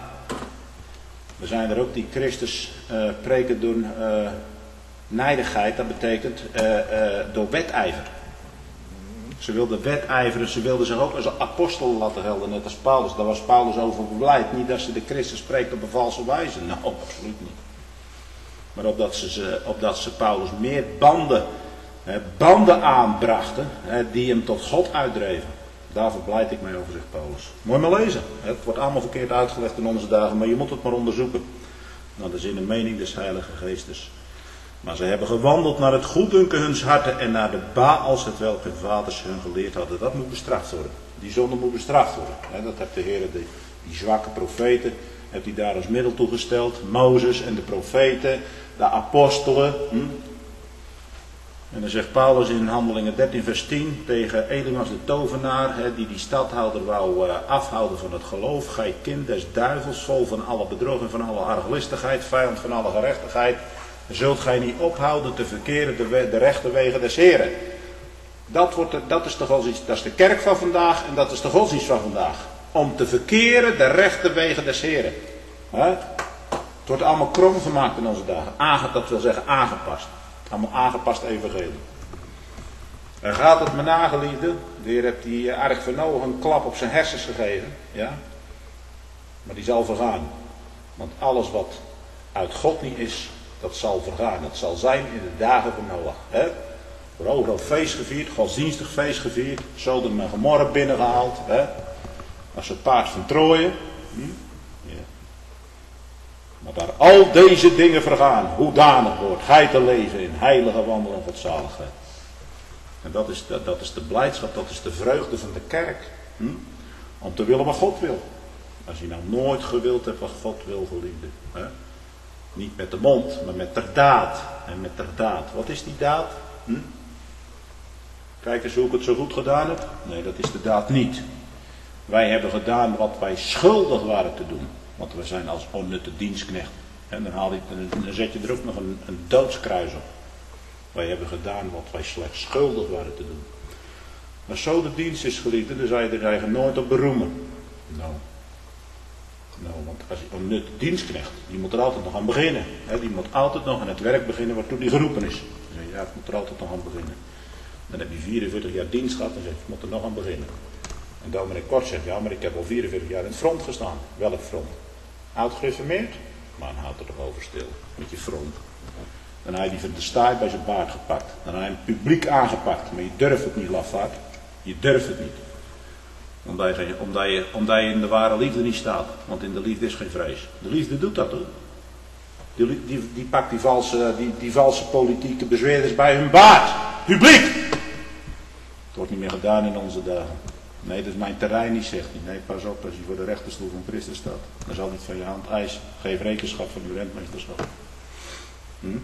er zijn er ook die Christus uh, preken doen uh, nijdigheid. Dat betekent uh, uh, door wedijver. Ze wilden wedijveren, ze wilden zich ook als apostel laten gelden, net als Paulus. Daar was Paulus over verblijd. Niet dat ze de Christus spreekt op een valse wijze. Nou, absoluut niet. Maar opdat ze, ze, opdat ze Paulus meer banden, hè, banden aanbrachten, hè, die hem tot God uitdreven. Daar verblijd ik mij over, zegt Paulus. Moet je maar lezen. Het wordt allemaal verkeerd uitgelegd in onze dagen, maar je moet het maar onderzoeken. Naar de zin en mening des Heilige Geestes. Maar ze hebben gewandeld naar het goeddunken huns harten en naar de Baals, het welk hun vaders hun geleerd hadden. Dat moet bestraft worden. Die zonde moet bestraft worden. He, dat heeft de Heer, die, die zwakke profeten, heeft hij daar als middel toegesteld. Mozes en de profeten, de apostelen. Hm? En dan zegt Paulus in Handelingen dertien vers tien tegen Elimas de tovenaar, he, die die stadhouder wou uh, afhouden van het geloof. Gij kind des duivels, vol van alle bedrog en van alle arglistigheid, vijand van alle gerechtigheid. Zult gij niet ophouden te verkeren de, we, de rechte wegen des Heren. Dat, wordt de, dat is de godsdienst, dat is de kerk van vandaag en dat is de godsdienst van vandaag. Om te verkeren de rechte wegen des Heren. He? Het wordt allemaal krom gemaakt in onze dagen. Aange, dat wil zeggen aangepast. Allemaal aangepast evangelie. En gaat het me nageliefde. De Heer heeft die Ark van Noach een klap op zijn hersens gegeven. Ja? Maar die zal vergaan. Want alles wat uit God niet is, dat zal vergaan. Dat zal zijn in de dagen van Noach. Hè? Er wordt overal feest gevierd, godsdienstig feest gevierd. Sodom en Gomorra binnengehaald. Hè? Als het paard van Troje. Hm? Ja. Maar daar al deze dingen vergaan, hoedanig wordt gij te leven in heilige wandel en godzaligheid. En dat is, dat, dat is de blijdschap, dat is de vreugde van de kerk. Hm? Om te willen wat God wil. Als je nou nooit gewild hebt wat God wil, geliefde. Hè? Niet met de mond, maar met ter daad. En met ter daad. Wat is die daad? Hm? Kijk eens hoe ik het zo goed gedaan heb. Nee, dat is de daad niet. Wij hebben gedaan wat wij schuldig waren te doen. Want we zijn als onnutte dienstknecht. En dan, haal je, dan zet je er ook nog een, een doodskruis op. Wij hebben gedaan wat wij slechts schuldig waren te doen. Als zo de dienst is, geliefde, dan zou je er eigenlijk nooit op beroemen. Nou. Nou, want als je een nut dienstknecht, die moet er altijd nog aan beginnen. He, die moet altijd nog aan het werk beginnen waartoe die geroepen is. Dan ja, ik moet er altijd nog aan beginnen. Dan heb je vierenveertig jaar dienst gehad en zeg je, ik moet er nog aan beginnen. En dominee Kort zegt, ja, maar ik heb al vierenveertig jaar in het front gestaan. Welk front? Oud gereformeerd? Maar dan houdt er toch over stil, met je front. Dan had je die van de staart bij zijn baard gepakt. Dan had je hem publiek aangepakt. Maar je durft het niet, lafaard. Je durft het niet. Omdat je, omdat, je, omdat je in de ware liefde niet staat. Want in de liefde is geen vrees. De liefde doet dat hoor. Die, die, die pakt die valse, die, die valse politieke bezweerders bij hun baard. Publiek! Het wordt niet meer gedaan in onze dagen. Nee, dat is mijn terrein niet, zegt hij. Nee, pas op, als je voor de rechterstoel van Christus staat. Dan zal hij het van je hand eisen. Geef rekenschap van uw rentmeesterschap. Hm?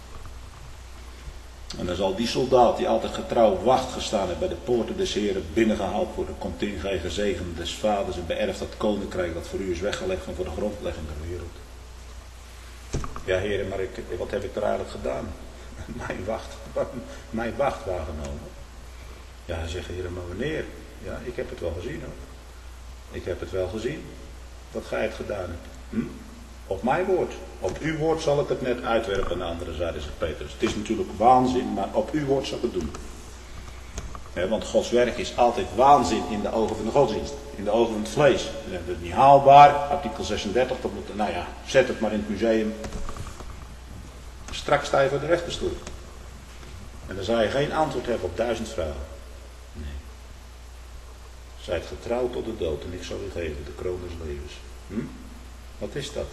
En dan zal die soldaat die altijd getrouw wacht gestaan heeft bij de poorten des Heren binnengehaald worden. Komt in, gij gezegend des vaders en beërft dat koninkrijk dat voor u is weggelegd van voor de grondlegging der wereld. Ja heren, maar ik, wat heb ik er eigenlijk gedaan? Mijn wacht, mijn wacht waargenomen. Ja, zeggen heren, maar wanneer? Ja, ik heb het wel gezien hoor. Ik heb het wel gezien. Wat gij het gedaan hebt. Hm? Op mijn woord. Op uw woord zal ik het net uitwerpen aan de andere zijde, zegt Petrus. Het is natuurlijk waanzin, maar op uw woord zal ik het doen. He, want Gods werk is altijd waanzin in de ogen van de godsdienst. In de ogen van het vlees. Dat is niet haalbaar. Artikel zesendertig, dat moet, nou ja, zet het maar in het museum. Straks sta je voor de rechterstoel. En dan zal je geen antwoord hebben op duizend vragen. Nee. Zijt getrouwd tot de dood en ik zal u geven de kroon des levens. Hm? Wat is dat?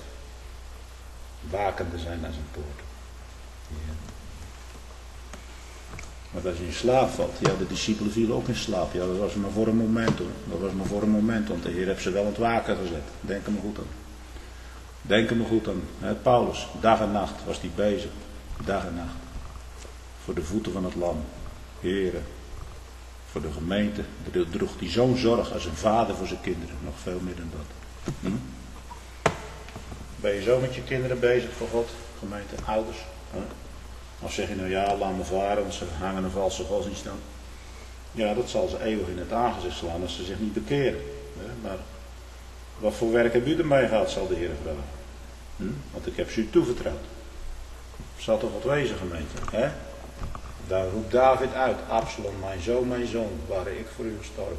Wakende zijn naar zijn poort. Ja. Want als je in slaap valt, ja, de discipelen vielen ook in slaap. Ja, dat was maar voor een moment hoor. Dat was maar voor een moment, want de Heer heeft ze wel aan het waken gezet. Denk er maar goed aan. Denk er maar goed aan. He, Paulus, dag en nacht was hij bezig. Dag en nacht. Voor de voeten van het lam. Heren. Voor de gemeente. Daar droeg hij zo'n zorg als een vader voor zijn kinderen. Nog veel meer dan dat. Hm? Ben je zo met je kinderen bezig voor God? Gemeente, ouders? Huh? Of zeg je nou ja, laat me varen, want ze hangen een valse godsdienst aan. Ja, dat zal ze eeuwig in het aangezicht slaan als ze zich niet bekeren. Hè? Maar wat voor werk heb u ermee gehad, zal de Heer vragen. Hm? Want ik heb ze u toevertrouwd. Zal toch wat wezen, gemeente? Hè? Daar roept David uit, Absalom, mijn zoon, mijn zoon, waar ik voor u gestorven.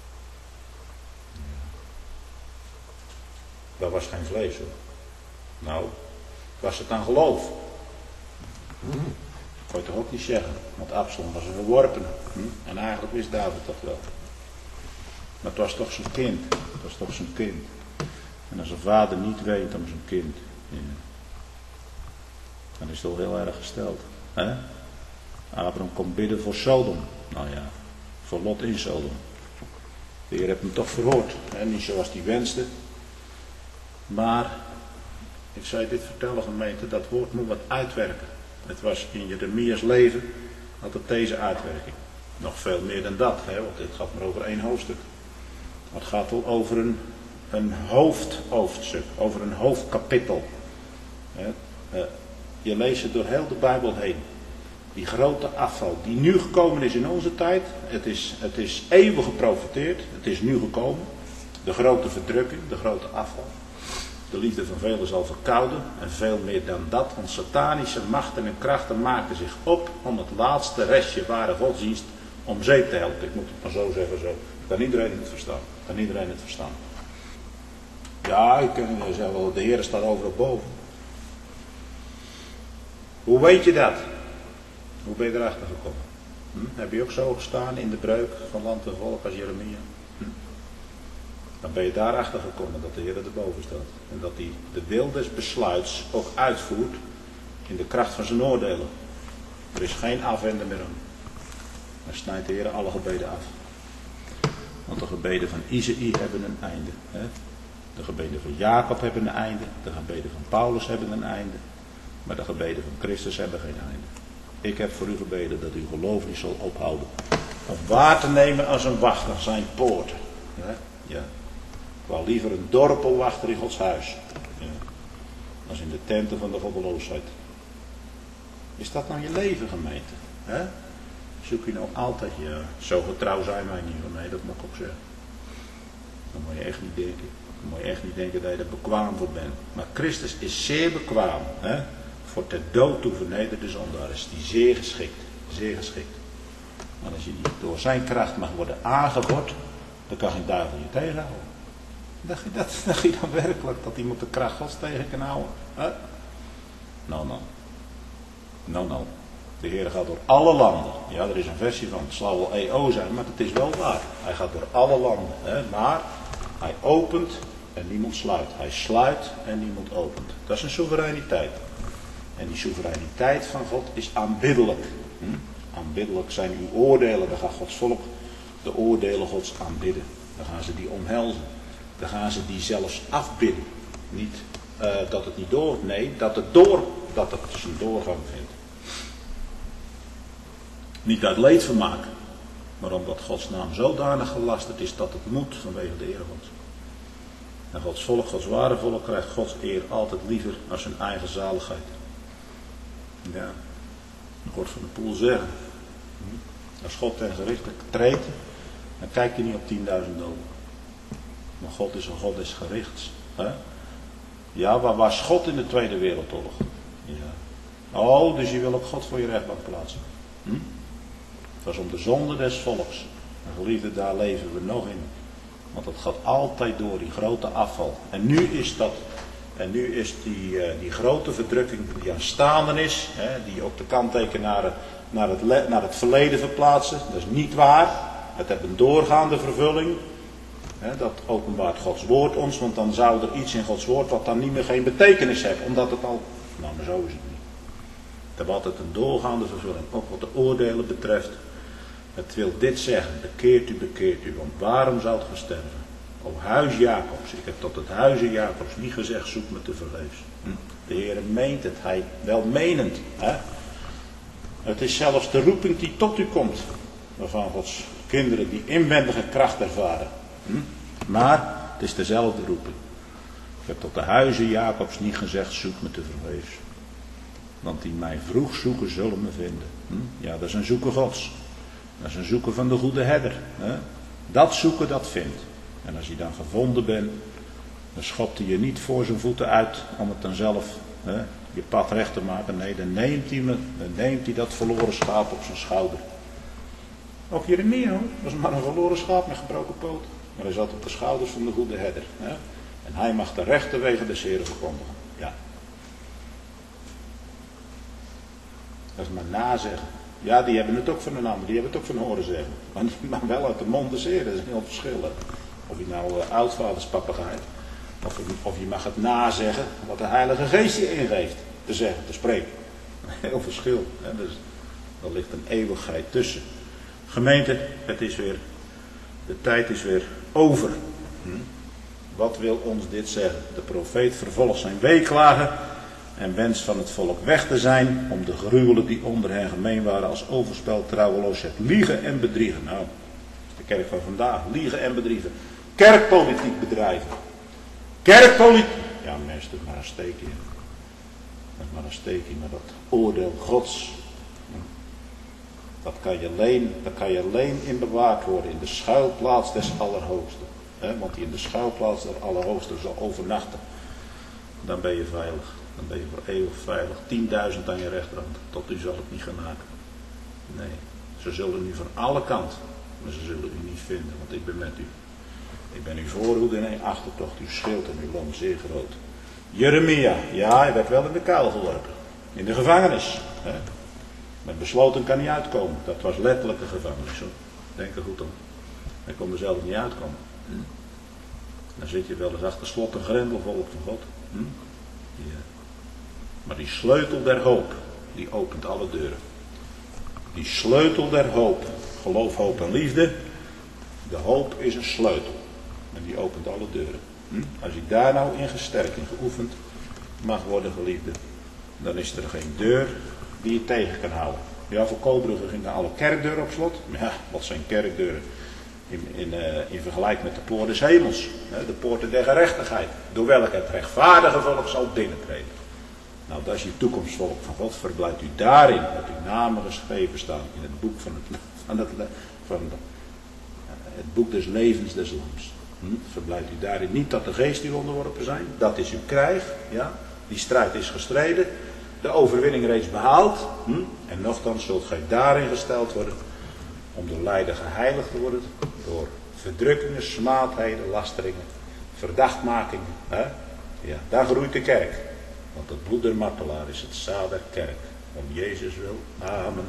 Dat was geen vlees hoor. Nou, was het dan geloof? Hm? Kon je toch ook niet zeggen, want Absalom was een verworpene. Hm? En eigenlijk wist David dat wel. Maar het was toch zijn kind. Het was toch zijn kind. En als een vader niet weet om zijn kind, ja, dan is het wel heel erg gesteld. Hè? Abraham kon bidden voor Sodom. Nou ja, voor Lot in Sodom. De Heer heeft hem toch verhoord. Hè? Niet zoals hij wenste. Maar, ik zou je dit vertellen gemeente, dat woord moet wat uitwerken. Het was in Jeremia's leven, had het deze uitwerking. Nog veel meer dan dat, hè? Want dit gaat maar over één hoofdstuk. Het gaat wel over een, een hoofdhoofdstuk, over een hoofdkapitel. Hè? Uh, je leest het door heel de Bijbel heen. Die grote afval die nu gekomen is in onze tijd. Het is, het is eeuwig geprofeteerd. Het is nu gekomen. De grote verdrukking, de grote afval. De liefde van velen zal verkouden. En veel meer dan dat. Want satanische machten en krachten maken zich op om het laatste restje ware godsdienst om zeep te helpen. Ik moet het maar zo zeggen. Zo. Kan iedereen het verstaan? Kan iedereen het verstaan? Ja, ik kan zeggen wel, de Heer staat overal boven. Hoe weet je dat? Hoe ben je erachter gekomen? Hm? Heb je ook zo gestaan in de breuk van land en volk als Jeremia? Hm? Dan ben je daarachter gekomen dat de Heer erboven staat. En dat hij de wil des besluits ook uitvoert in de kracht van zijn oordelen. Er is geen afwenden meer aan. Dan snijdt de Heer alle gebeden af. Want de gebeden van Isaïe hebben een einde. Hè? De gebeden van Jacob hebben een einde. De gebeden van Paulus hebben een einde. Maar de gebeden van Christus hebben geen einde. Ik heb voor u gebeden dat u geloof niet zal ophouden. Om waar te nemen als een wachter zijn poorten. Ja, ja. Ik wou liever een dorpelwachter in Gods huis. Ja. Als in de tenten van de goddeloosheid. Is dat nou je leven, gemeente? He? Zoek je nou altijd, ja, zo getrouw zijn wij niet. Nee, dat moet ik ook zeggen. Dan moet je echt niet denken. Dan moet je echt niet denken dat je er bekwaam voor bent. Maar Christus is zeer bekwaam. Hè? Voor ter dood toe vernederde zondaar is die zeer geschikt. Zeer geschikt. Maar als je die door zijn kracht mag worden aangeword, dan kan geen duivel je tegenhouden. Dacht je, dat, dacht je dan werkelijk dat iemand de kracht Gods tegen kan houden? Huh? Nou, nou. Nou, nou. De Heer gaat door alle landen. Ja, er is een versie van, het zal wel E O zijn, maar het is wel waar. Hij gaat door alle landen. Hè? Maar hij opent en niemand sluit. Hij sluit en niemand opent. Dat is een soevereiniteit. En die soevereiniteit van God is aanbiddelijk. Hm? Aanbiddelijk zijn uw oordelen. Dan gaat Gods volk de oordelen Gods aanbidden. Dan gaan ze die omhelzen. Dan gaan ze die zelfs afbidden. Niet uh, dat het niet door, nee, dat het door, dat het zijn doorgang vindt. Niet uit leedvermaak, maar omdat Gods naam zodanig gelasterd is dat het moet vanwege de eer Gods. En Gods volk, Gods ware volk, krijgt Gods eer altijd liever dan zijn eigen zaligheid. Ja, God van de Poel zeggen. Als God ten gerichte treedt, dan kijkt hij niet op tienduizend doden. Maar God is een God des gerichts. Hè? Ja, waar was God in de Tweede Wereldoorlog? Ja. Oh, dus je wil ook God voor je rechtbank plaatsen. Hm? Het was om de zonde des volks. En geliefde, daar leven we nog in. Want dat gaat altijd door, die grote afval. En nu is dat, en nu is die, uh, die grote verdrukking die aanstaande is, hè, die ook de kanteken naar, naar, het, naar het verleden verplaatsen. Dat is niet waar. Het heeft een doorgaande vervulling. Hè, dat openbaart Gods woord ons, want dan zou er iets in Gods woord wat dan niet meer geen betekenis heeft. Omdat het al, nou maar zo is het niet. hebben altijd een doorgaande vervulling, ook wat de oordelen betreft. Het wil dit zeggen, bekeert u, bekeert u, want waarom zou het sterven? O huis Jacobs, ik heb tot het huizen Jacobs niet gezegd, zoek me te vergeefs. Hm. De Heer meent het, hij welmenend. Hè? Het is zelfs de roeping die tot u komt, waarvan Gods kinderen die inwendige kracht ervaren. Hm. Maar het is dezelfde roeping. Ik heb tot de huizen Jacobs niet gezegd, zoek me te vergeefs. Want die mij vroeg zoeken, zullen me vinden. Hm? Ja, dat is een zoeken Gods. Dat is een zoeken van de goede herder. Hè? Dat zoeken, dat vindt. En als je dan gevonden bent, dan schopt hij je niet voor zijn voeten uit om het dan zelf hè, je pad recht te maken. Nee, dan neemt hij, me, dan neemt hij dat verloren schaap op zijn schouder. Ook Jeremia hoor, was maar een verloren schaap met gebroken poot. Maar hij zat op de schouders van de goede herder. Hè? En hij mag de rechte wegen des Heeren verkondigen. Ja. Dat is maar nazeggen. Ja, die hebben het ook van een ander, die hebben het ook van horen zeggen. Maar, maar wel uit de mond des Heeren, dat is een heel verschil. Hè? Of je nou uh, oudvaders papegaai, of, of je mag het nazeggen wat de Heilige Geest je ingeeft. Te zeggen, te spreken. Heel verschil. Hè? Dus, er ligt een eeuwigheid tussen. Gemeente, het is weer, de tijd is weer over. Hm? Wat wil ons dit zeggen? De profeet vervolgt zijn weeklagen en wenst van het volk weg te zijn om de gruwelen die onder hen gemeen waren als overspel, trouweloosheid, liegen en bedriegen. Nou, dat is de kerk van vandaag. Liegen en bedriegen. Kerkpolitiek bedrijven. Kerkpolitiek. Ja mensen, dat is maar een steekje. Dat is maar een steekje, maar dat oordeel Gods. Dat kan je alleen, dat kan je alleen in bewaard worden in de schuilplaats des Allerhoogsten. He, want die in de schuilplaats des Allerhoogsten zal overnachten. Dan ben je veilig. Dan ben je voor eeuwig veilig. Tienduizend aan je rechterhand. Tot u zal het niet gaan maken. Nee. Ze zullen u van alle kanten. Maar ze zullen u niet vinden. Want ik ben met u. Ik ben uw voorhoede en uw achtertocht. Uw schild en uw loon zeer groot. Jeremia. Ja, hij werd wel in de kuil geworpen. In de gevangenis. He. Met besloten kan niet uitkomen. Dat was letterlijk een gevangenis. Hoor. Denk er goed om. Hij kon er zelf niet uitkomen. Hm? Dan zit je wel eens achter slot en grendel, volk van God. Hm? Ja. Maar die sleutel der hoop, die opent alle deuren. Die sleutel der hoop, geloof, hoop en liefde. De hoop is een sleutel. En die opent alle deuren. Hm? Als je daar nou in gesterkt en geoefend mag worden, geliefde, dan is er geen deur die je tegen kan houden. Ja, voor Koolbrugge gingen alle kerkdeuren op slot. Ja, wat zijn kerkdeuren? In, in, uh, in vergelijking met de poort des hemels. Hè, de poorten der gerechtigheid. Door welke het rechtvaardige volk zal binnentreden. Nou, dat is je toekomstvolk van God. Verblijft u daarin dat uw namen geschreven staan in het boek van het, van het, van de, het boek des levens des lams. Hm? Verblijft u daarin niet dat de geest u onderworpen zijn. Dat is uw krijg. Ja? Die strijd is gestreden. De overwinning reeds behaald. Hm? En nochtans zult gij daarin gesteld worden. Om door lijden geheiligd te worden. Door verdrukkingen, smaadheden, lasteringen. Verdachtmakingen. Hè? Ja, daar groeit de kerk. Want het bloed der martelaar is het zaad der kerk. Om Jezus wil. Amen.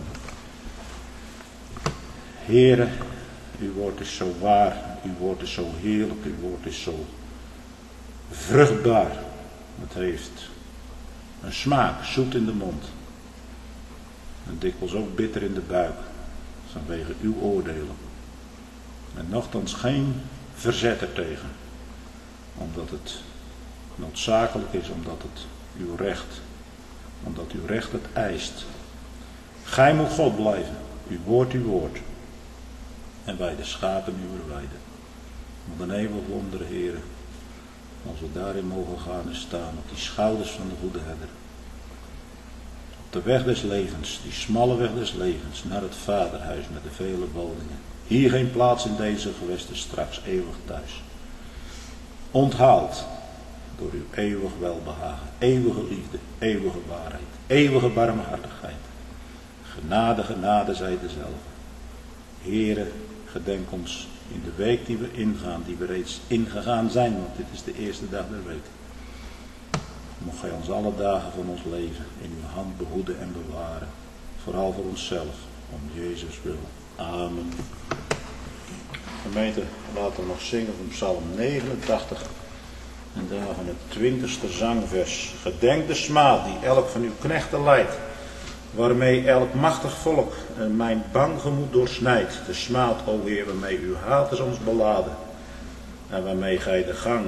Heere, uw woord is zo waar. Uw woord is zo heerlijk. Uw woord is zo vruchtbaar. Het heeft een smaak, zoet in de mond. En dikwijls ook bitter in de buik. Vanwege uw oordelen. En nochtans geen verzet ertegen. Omdat het noodzakelijk is, omdat het uw recht, omdat uw recht het eist. Gij moet God blijven, uw woord, uw woord. En wij de schapen uw weide. Want een eeuwig wonder, Heere, als we daarin mogen gaan en staan op die schouders van de goede herder. Op de weg des levens, die smalle weg des levens, naar het vaderhuis met de vele woningen. Hier geen plaats in deze gewesten, straks eeuwig thuis. Onthaald door uw eeuwig welbehagen, eeuwige liefde, eeuwige waarheid, eeuwige barmhartigheid. Genade, genade zij dezelfde. Heere, gedenk ons in de week die we ingaan, die we reeds ingegaan zijn, want dit is de eerste dag der week. Mocht gij ons alle dagen van ons leven in uw hand behoeden en bewaren, vooral voor onszelf, om Jezus wil. Amen. Gemeente, laten we nog zingen van Psalm negenentachtig. En daar van het twintigste zangvers. Gedenk de smaad die elk van uw knechten leidt. waarmee elk machtig volk mijn bang gemoed doorsnijdt. De smaad, o Heer, waarmee uw haat is ons beladen. En waarmee gij de gang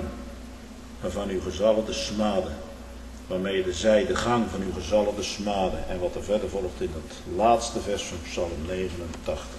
van uw gezalfde smaden. Waarmee de zij de gang van uw gezalfde smaden. En wat er verder volgt in het laatste vers van Psalm negenentachtig.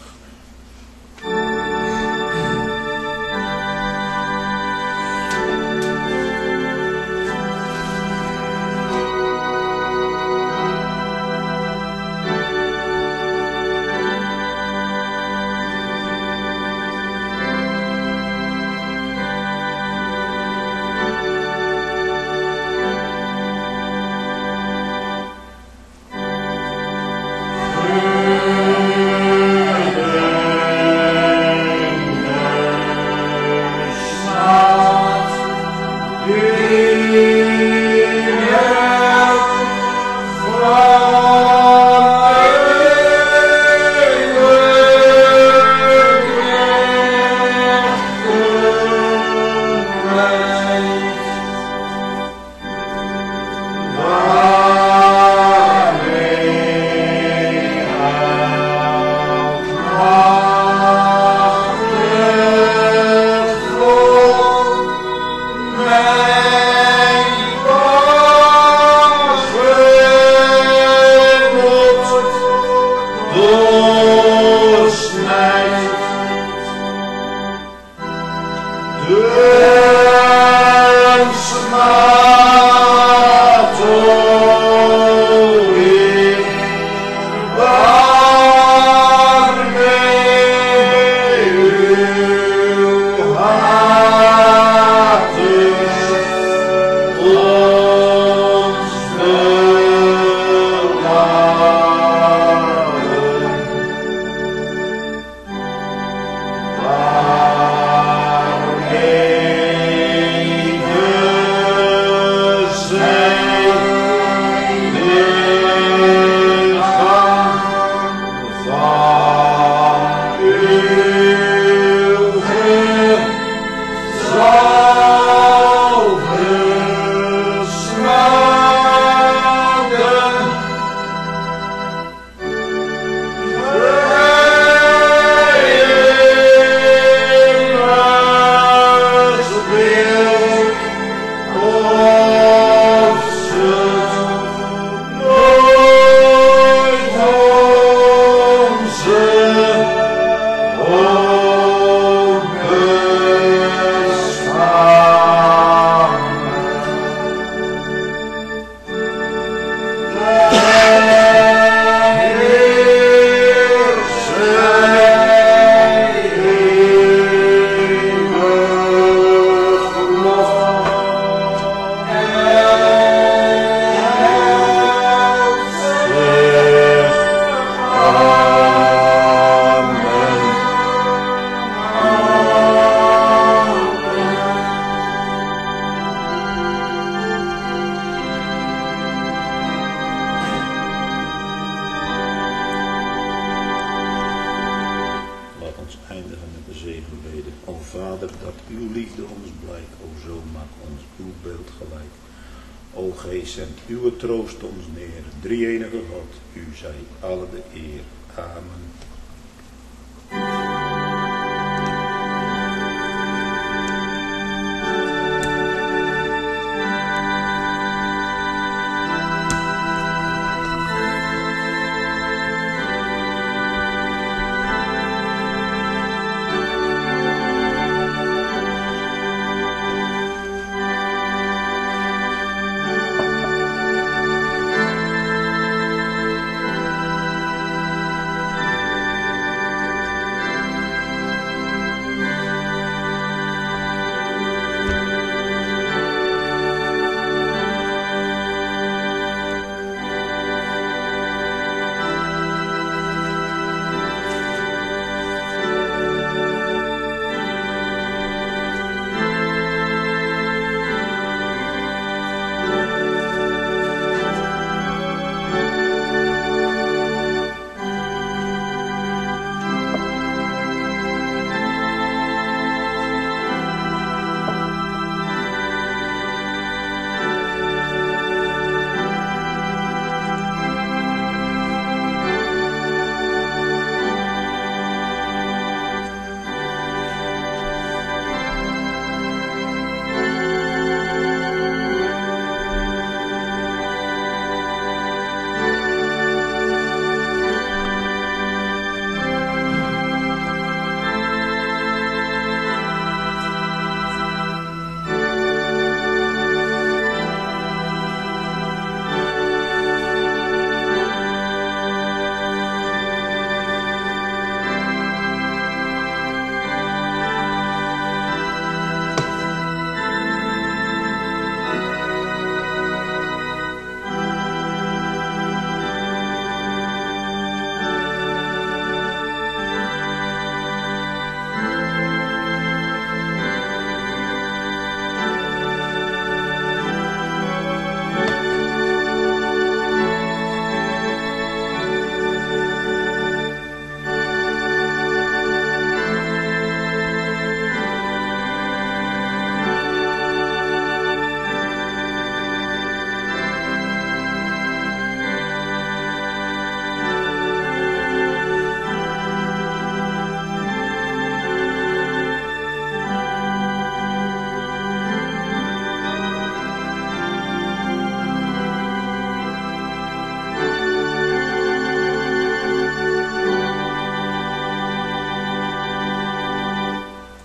Uw troost ons neer, drie-enige God, u zij alle de eer. Amen.